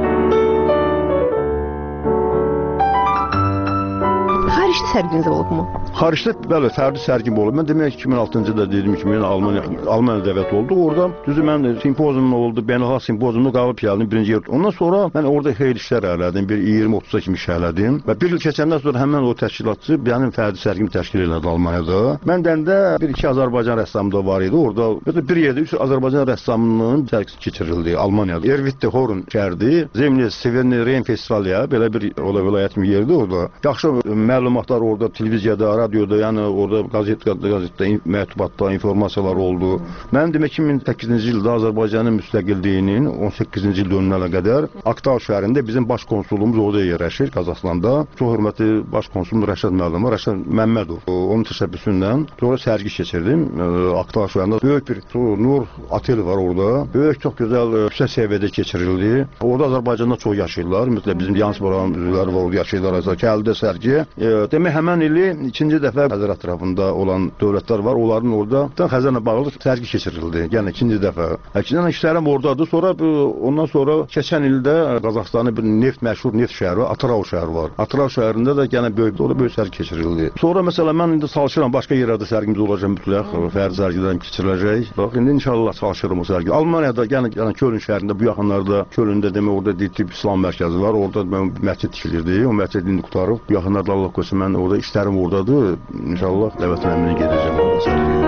Xaricdə sərginiz olubmu? Xaricdə, bəli, fərdi sərgim olub. Mən demək 2006-cı da dedim ki, Almanya dəvət oldu. Orada düzü mən simpozum oldu, beynəlxalq simpozumda qalıb gəldim birinci yer. Ondan sonra mən orada xeyli işlər elədim, bir 20-30 kimi iş elədim. Və bir il keçəndən sonra həmin o təşkilatçı mənim fərdi sərgimi təşkil elədi Almaniyada. Məndən də bir-iki Azərbaycan rəssamı da var idi orada. Bir yerdə 3 Azərbaycan rəssamının sərgisi keçirildi Almaniyada. Erwitte Horn şəhəri, Zemli Severny Reyn Festivalı, belə bir vilayət kimi yerdir orada. Yaxşı məlumatlar orada, televiziyada, radioda, yəni orada qəzetdə, mətbuatda informasiyalar oldu. Mənim demək 2008-ci ildə Azərbaycanın müstəqilliyinin 18-ci il dönümünə qədər Aktal şəhərində bizim baş konsulumuz orada yerləşir, Qazaxstanda. Çox hörmətli baş konsulumuz Rəşad müəllim, Rəşad Məmmədov. Onun təşəbbüsündən sonra sərgi keçirdim. Aktal şəhərində böyük bir Nur Otel var orada. Böyük, çox gözəl yüksək səviyyədə keçirildi. Orada Azərbaycanda çox yaşayırlar. Ümumiyyətlə bizim diasporanın üzvləri var, orada yaşayırlar. Gəldi sərgi. demək həmin ili ikinci dəfə Xəzər ətrafında olan dövlətlər var. Onların orada Xəzərlə bağlı sərgi keçirildi. Yəni ikinci dəfə. Yəni işlərim oradadır. Sonra ondan sonra keçən ildə Qazaxıstanın bir məşhur neft şəhəri Atrau şəhəri var. Atrau şəhərində də yəni böyük sərgi keçirildi. Sonra məsələn mən indi çalışıram başqa yerlərdə sərgimiz olacaq mütləq. Fərdi sərgidən keçiriləcək. Bax indi inşallah çalışırım o sərgi. Almaniyada yəni Köln şəhərində bu yaxınlarda Kölndə demək orada tibb İslam mərkəzi var. Orada məscid tikilirdi. O məscid indi qurtarıb. Bu yaxınlarda Allah qoysun mən orada işlərim oradadır. İnşallah dəvətin əmrinə gedəcəm orada sərgiyə.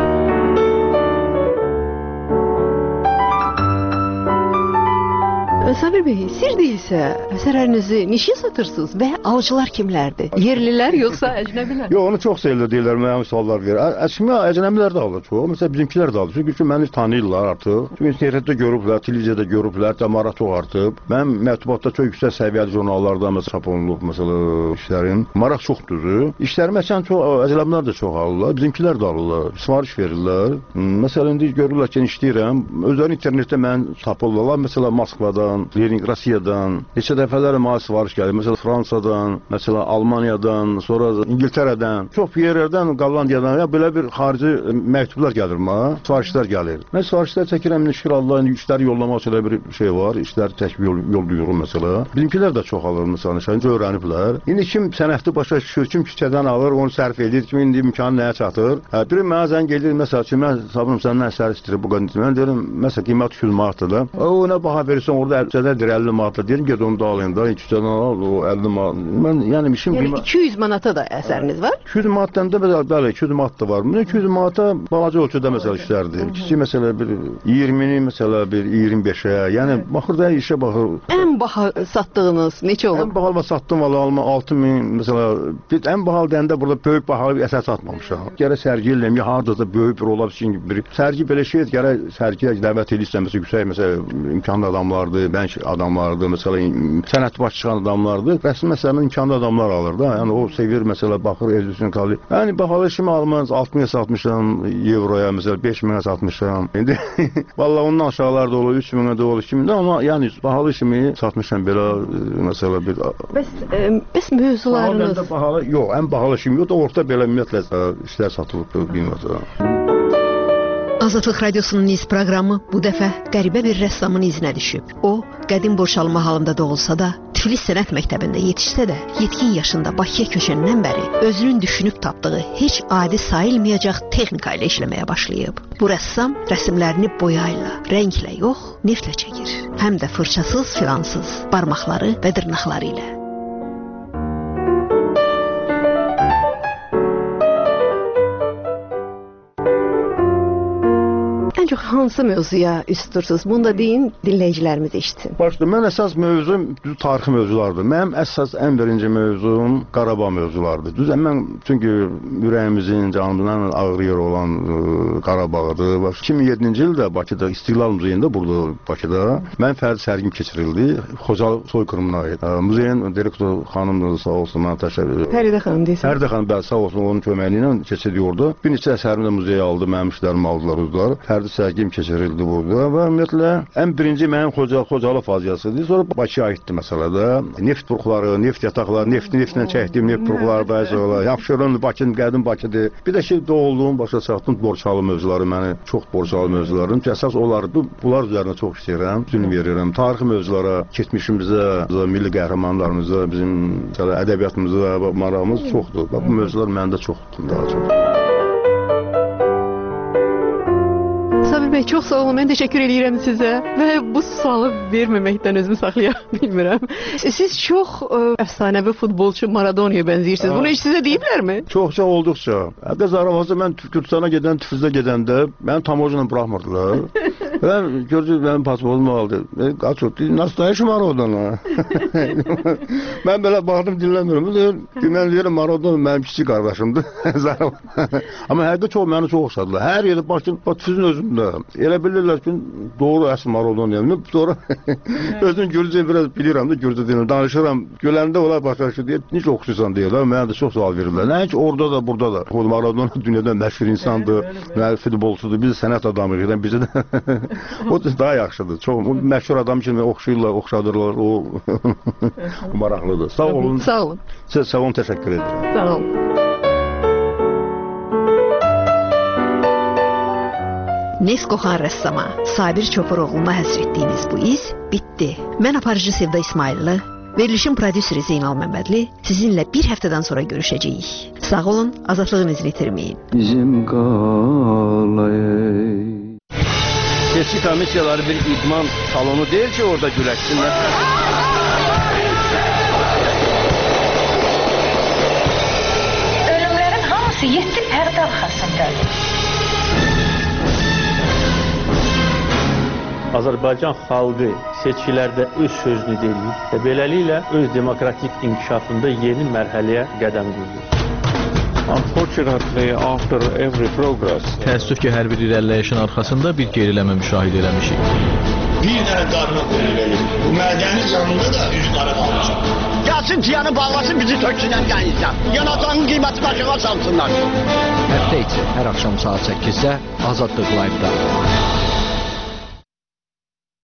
Sabir bəy, sir deyilsə, əsərlərinizi neçəyə satırsınız və alıcılar kimlərdir? Yerlilər yoxsa əcnəbilər? Yox, onu çox sevdilər deyirlər, mənə suallar verir. Əslində əcnəbilər də alır çox. Məsələn bizimkilər də alır. Çünki məni tanıyırlar artıq. Çünki internetdə görüblər, televiziyada görüblər, maraq çox artıb. Mən mətbuatda çox yüksək səviyyəli jurnallarda məsələn çap olunub məsələn işlərim. Maraq çoxdur. İşlərimi məsələn çox əcnəbilər də çox alırlar, bizimkilər də alırlar. Sifariş verirlər. Məsələn indi görürlər ki, işləyirəm. Özləri internetdə mən tapırlar. Məsələn Moskvadan, Rusiyadan, neçə dəfələrlə mənə sifariş gəlir. Məsələn Fransadan, məsələn Almaniyadan, sonra İngiltərədən, çox yerlərdən, Qallandiyadan ya belə bir xarici məktublar gəlir mənə, sifarişlər gəlir. Mən sifarişlər çəkirəm, şükür Allah, işləri yollamaq üçün bir şey var, işləri çəkib yollayıram məsələn. Bizimkilər də çox alır məsələn, şəncə öyrəniblər. İndi kim sənəfti başa düşür, kim küçədən alır, onu sərf edir, kim indi imkanı nəyə çatır. Biri mənə zəng gedir, məsəl üçün mən sabırım səndən əsər istəyirəm bu qədər. Mən deyirəm, məsələn qiymət 200 manatdır da. O nə baha verirsən orada küçədə 50 manatla deyirəm, get onu da alayım da, küçədən al, o 50 manat. Mən yəni işim yəni 200 manata da əsəriniz var? 200 manatdan da bəli, 200 manat da var. 200 manata balaca ölçüdə məsəl işlərdir. Kiçik məsələ bir 20-ni məsələ bir 25-ə. Yəni baxır da işə baxır. Ən baha satdığınız neçə olub? Ən bahalı satdım valla 6000 məsələ. Bir ən bahalı deyəndə burada böyük bahalı bir əsər satmamışam. Gərək sərgi eləyəm, ya hardasa böyük bir ola bilsin bir sərgi belə şey gərək sərgiyə dəvət edirsən məsəl yüksək məsəl imkanlı adamlardır, bənk adamlardır, məsələn sənət baş çıxan adamlardır. Rəsmi məsələn imkanlı adamlar alır da. Yəni o sevir məsələ baxır özünün qalı. Yəni bahalı işimi almaz 60-ya satmışam avroya məsələn 5000-ə satmışam. İndi vallahi ondan aşağılarda olur 3000-ə də olur 2000-də amma yəni bahalı işimi satmışam belə məsələ bir. Bəs mövzularınız bahalı yox, ən bahalı işim yox da orta belə ümumiyyətlə işlər satılıb qiymətə. Azadlıq Radiosunun iz proqramı bu dəfə qəribə bir rəssamın izinə düşüb. O, qədim Borçalma halında doğulsa da, Tiflis Sənət Məktəbində yetişsə də, yetkin yaşında Bakıya köçəndən bəri özünün düşünüb tapdığı heç adi sayılmayacaq texnika ilə işləməyə başlayıb. Bu rəssam rəsmlərini boya ilə, rənglə yox, neftlə çəkir. Həm də fırçasız, filansız, barmaqları və dırnaqları ilə. Ən çox hansı mövzuya üst tutursunuz? Bunu da deyin, dinləyicilərimiz eşitsin. Başda, mən əsas mövzum tarixi mövzulardır. Mənim əsas ən birinci mövzum Qarabağ mövzulardır. Düzən mən çünki ürəyimizin, canımızdan ağrıyır olan Qarabağdır. 2007-ci ildə Bakıda İstiqlal Muzeyində, burada Bakıda mən fərdi sərgim keçirildi. Xocalı soyqırımına aid. Muzeyin direktoru xanım sağ olsun mənə təşəkkür edir. Fəridə xanım deyirsən. Fəridə xanım bəli sağ olsun onun köməyi ilə keçirdi orada. Bir neçə əsərimi də muzeyə aldı, mənim işlərimi aldılar uzlar. Fərdi sərgim keçirildi burada və ümumiyyətlə ən birinci mənim Xocalı faciəsidir. Sonra Bakıya aiddir məsələdə. Neft buruqları, neft yataqları, neftlə çəkdiyim neft buruqları da sonra Yapşırın, Bakının qədim Bakıdır. Bir də ki doğulduğum başa çatdım Borçalı mövzuları məni çox Borçalı mövzularım. Əsas onlardır. Bunlar üzərinə çox istəyirəm, üstün verirəm. Tarixi mövzulara, keçmişimizə, milli qəhrəmanlarımıza, bizim ədəbiyyatımıza marağımız çoxdur. Bu mövzular məndə çoxdur daha çox. Sabir bəy, çox sağ olun. Mən təşəkkür edirəm sizə və bu sualı verməməkdən özümü saxlaya bilmirəm. Siz çox əfsanəvi futbolçu Maradona'ya bənzəyirsiniz. Bunu heç sizə deyiblərmi? Çox olduqca. Hətta Zaravazda mən Türkistana gedən, Tiflisə gedəndə məni tamojla buraxmırdılar. Ben gördüm benim pasportumu aldı. Kaçırdı. Nasıl işim Maradona? Ben böyle baktım dinlemiyorum. Ben diyorum Maradona benim küçük kardeşimdi. Ama herkes çok beni çok oxşadılar. Her yerde başım Tiflisin özündə. Elə bilirlər ki, doğru əsl Maradona. Sonra özüm Gürcə biraz bilirəm də, Gürcə dilini danışıram. Göləndə onlar başa düşür deyir, necə oxuyursan deyirlər. Mənə də çox sual verirlər. Nəinki orada da, burada da. Maradona dünyada məşhur insandır, futbolçudur, biz sənət adamıyıq. Bizə də o daha yaxşıdır. Çox məşhur adam kimi oxşayırlar, oxşadırlar. O maraqlıdır. Sağ olun. Sağ olun. Siz sağ olun, təşəkkür edirəm. Sağ olun. Nes qoxan rəssama Sabir Çopuroğlu'na həsr etdiyimiz bu iz bitdi. Mən aparıcı Sevda İsmailli, verilişin prodüseri Zeynal Məmmədli sizinlə bir həftədən sonra görüşəcəyik. Sağ olun, azadlığınızı itirməyin. Bizim qalaya. Seçki komissiyaları bir idman salonu değil ki orada güləşsinlər. Ölümlərin hamısı 7 pərdə arxasındadır. Azərbaycan xalqı seçkilərdə öz sözünü deyir və beləliklə öz demokratik inkişafında yeni mərhələyə qədəm qoyur. Unfortunately, after every progress, təəssüf ki, hər bir irəliləyişin arxasında bir geriləmə müşahidə eləmişik. Bir dənə qarına qoyur verir. Bu mədənin yanında da üz qara qalmışam. Gəlsin tiyanı bağlasın, bizi töksünən qənizdən. Yanacağının qiyməti başına salsınlar. Həftə içi hər axşam saat 8-də Azadlıq Live-da.